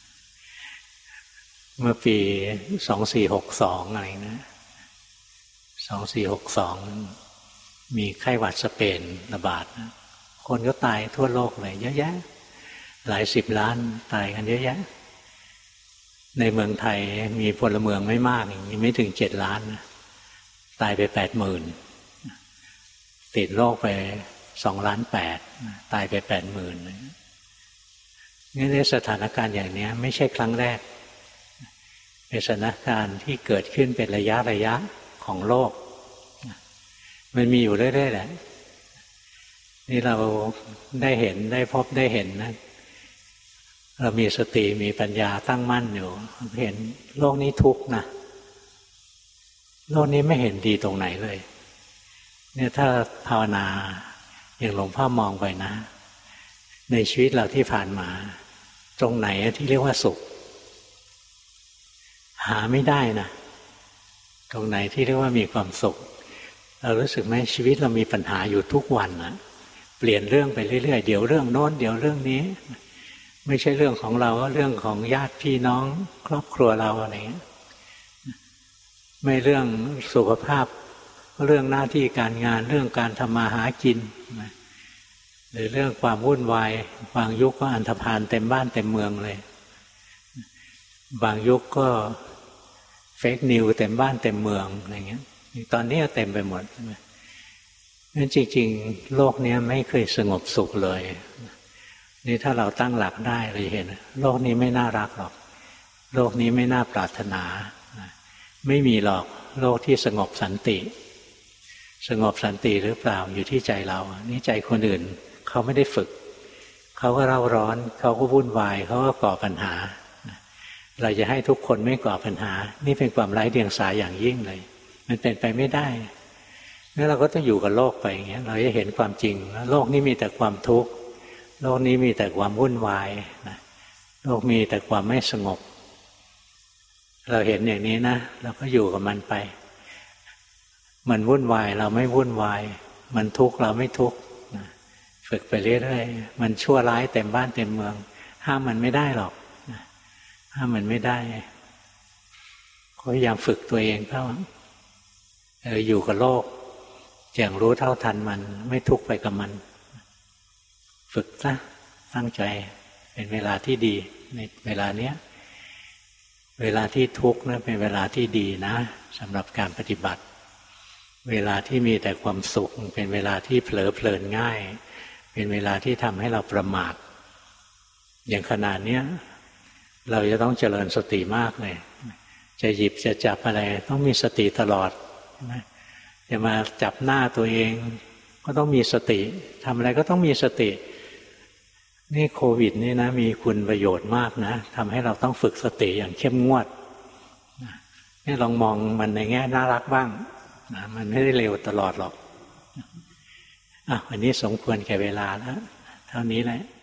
S1: เมื่อปีสองสี่หกสองอะไรนะสองสี่หกสองมีไข้หวัดสเปนระบาดนะคนก็ตายทั่วโลกเลยเยอะแยะหลายสิบล้านตายกันเยอะแยะในเมืองไทยมีพลเมืองไม่มากยังไม่ถึงเจ็ดล้านนะตายไปแปดหมื่นติดโรคไปสองล้านแปดตายไปแปดหมื่นนี่ในสถานการณ์อย่างนี้ไม่ใช่ครั้งแรกเป็นสถานการณ์ที่เกิดขึ้นเป็นระยะระยะของโลกมันมีอยู่เรื่อยๆแหละนี่เราได้เห็นได้พบได้เห็นนะเรามีสติมีปัญญาตั้งมั่นอยู่เห็นโลกนี้ทุกข์นะโลกนี้ไม่เห็นดีตรงไหนเลยเนี่ยถ้าภาวนาอย่างหลวงพ่อมองไปนะในชีวิตเราที่ผ่านมาตรงไหนที่เรียกว่าสุขหาไม่ได้นะตรงไหนที่เรียกว่ามีความสุขเรารู้สึกไหมชีวิตเรามีปัญหาอยู่ทุกวันนะเปลี่ยนเรื่องไปเรื่อยๆเดี๋ยวเรื่องโน้นเดี๋ยวเรื่องนี้ไม่ใช่เรื่องของเราก็เรื่องของญาติพี่น้องครอบครัวเราอะไรเงี้ยไม่เรื่องสุขภาพเรื่องหน้าที่การงานเรื่องการทำมาหากินหรือเรื่องความวุ่นวายบางยุคก็อันธพาลเต็มบ้านเต็มเมืองเลยบางยุคก็เฟกนิวเต็มบ้านเต็มเมืองอะไรเงี้ยตอนนี้เต็มไปหมดนั่นจริงๆโลกนี้ไม่เคยสงบสุขเลยนี่ถ้าเราตั้งหลักได้เราเห็นโลกนี้ไม่น่ารักหรอกโลกนี้ไม่น่าปรารถนาไม่มีหรอกโลกที่สงบสันติสงบสันติหรือเปล่าอยู่ที่ใจเรานี่ใจคนอื่นเขาไม่ได้ฝึกเขาก็เร่าร้อนเขาก็วุ่นวายเขาก็ก่อปัญหาเราจะให้ทุกคนไม่ก่อปัญหานี่เป็นความไร้เดียงสาอย่างยิ่งเลยมันเป็นไปไม่ได้งั้นเราก็ต้องอยู่กับโลกไปอย่างเงี้ยเราจะเห็นความจริงโลกนี้มีแต่ความทุกข์โลกนี้มีแต่ความวุ่นวายนะโลกมีแต่ความไม่สงบเราเห็นอย่างนี้นะเราก็อยู่กับมันไปมันวุ่นวายเราไม่วุ่นวายมันทุกข์เราไม่ทุกข์ฝึกไปเรื่อยๆมันชั่วร้ายเต็มบ้านเต็มเมืองห้ามมันไม่ได้หรอกถ้ามันไม่ได้ก็พยายามฝึกตัวเองเข้าเอออยู่กับโลกอย่างรู้เท่าทันมันไม่ทุกข์ไปกับมันฝึกซะตั้งใจเป็นเวลาที่ดีในเวลาเนี้ยเวลาที่ทุกข์นะเป็นเวลาที่ดีนะสำหรับการปฏิบัติเวลาที่มีแต่ความสุขเป็นเวลาที่เผลอเพลินง่ายเป็นเวลาที่ทำให้เราประมาทอย่างขนาดเนี้ยเราจะต้องเจริญสติมากเลยจะหยิบจะจับอะไรต้องมีสติตลอดนะจะมาจับหน้าตัวเองก็ต้องมีสติทำอะไรก็ต้องมีสตินี่โควิดนี่นะมีคุณประโยชน์มากนะทำให้เราต้องฝึกสติอย่างเข้มงวดนี่ลองมองมันในแง่น่ารักบ้างนะมันไม่ได้เร็วตลอดหรอกอ่ะวันนี้สมควรแก่เวลาแล้วเท่านี้แหละ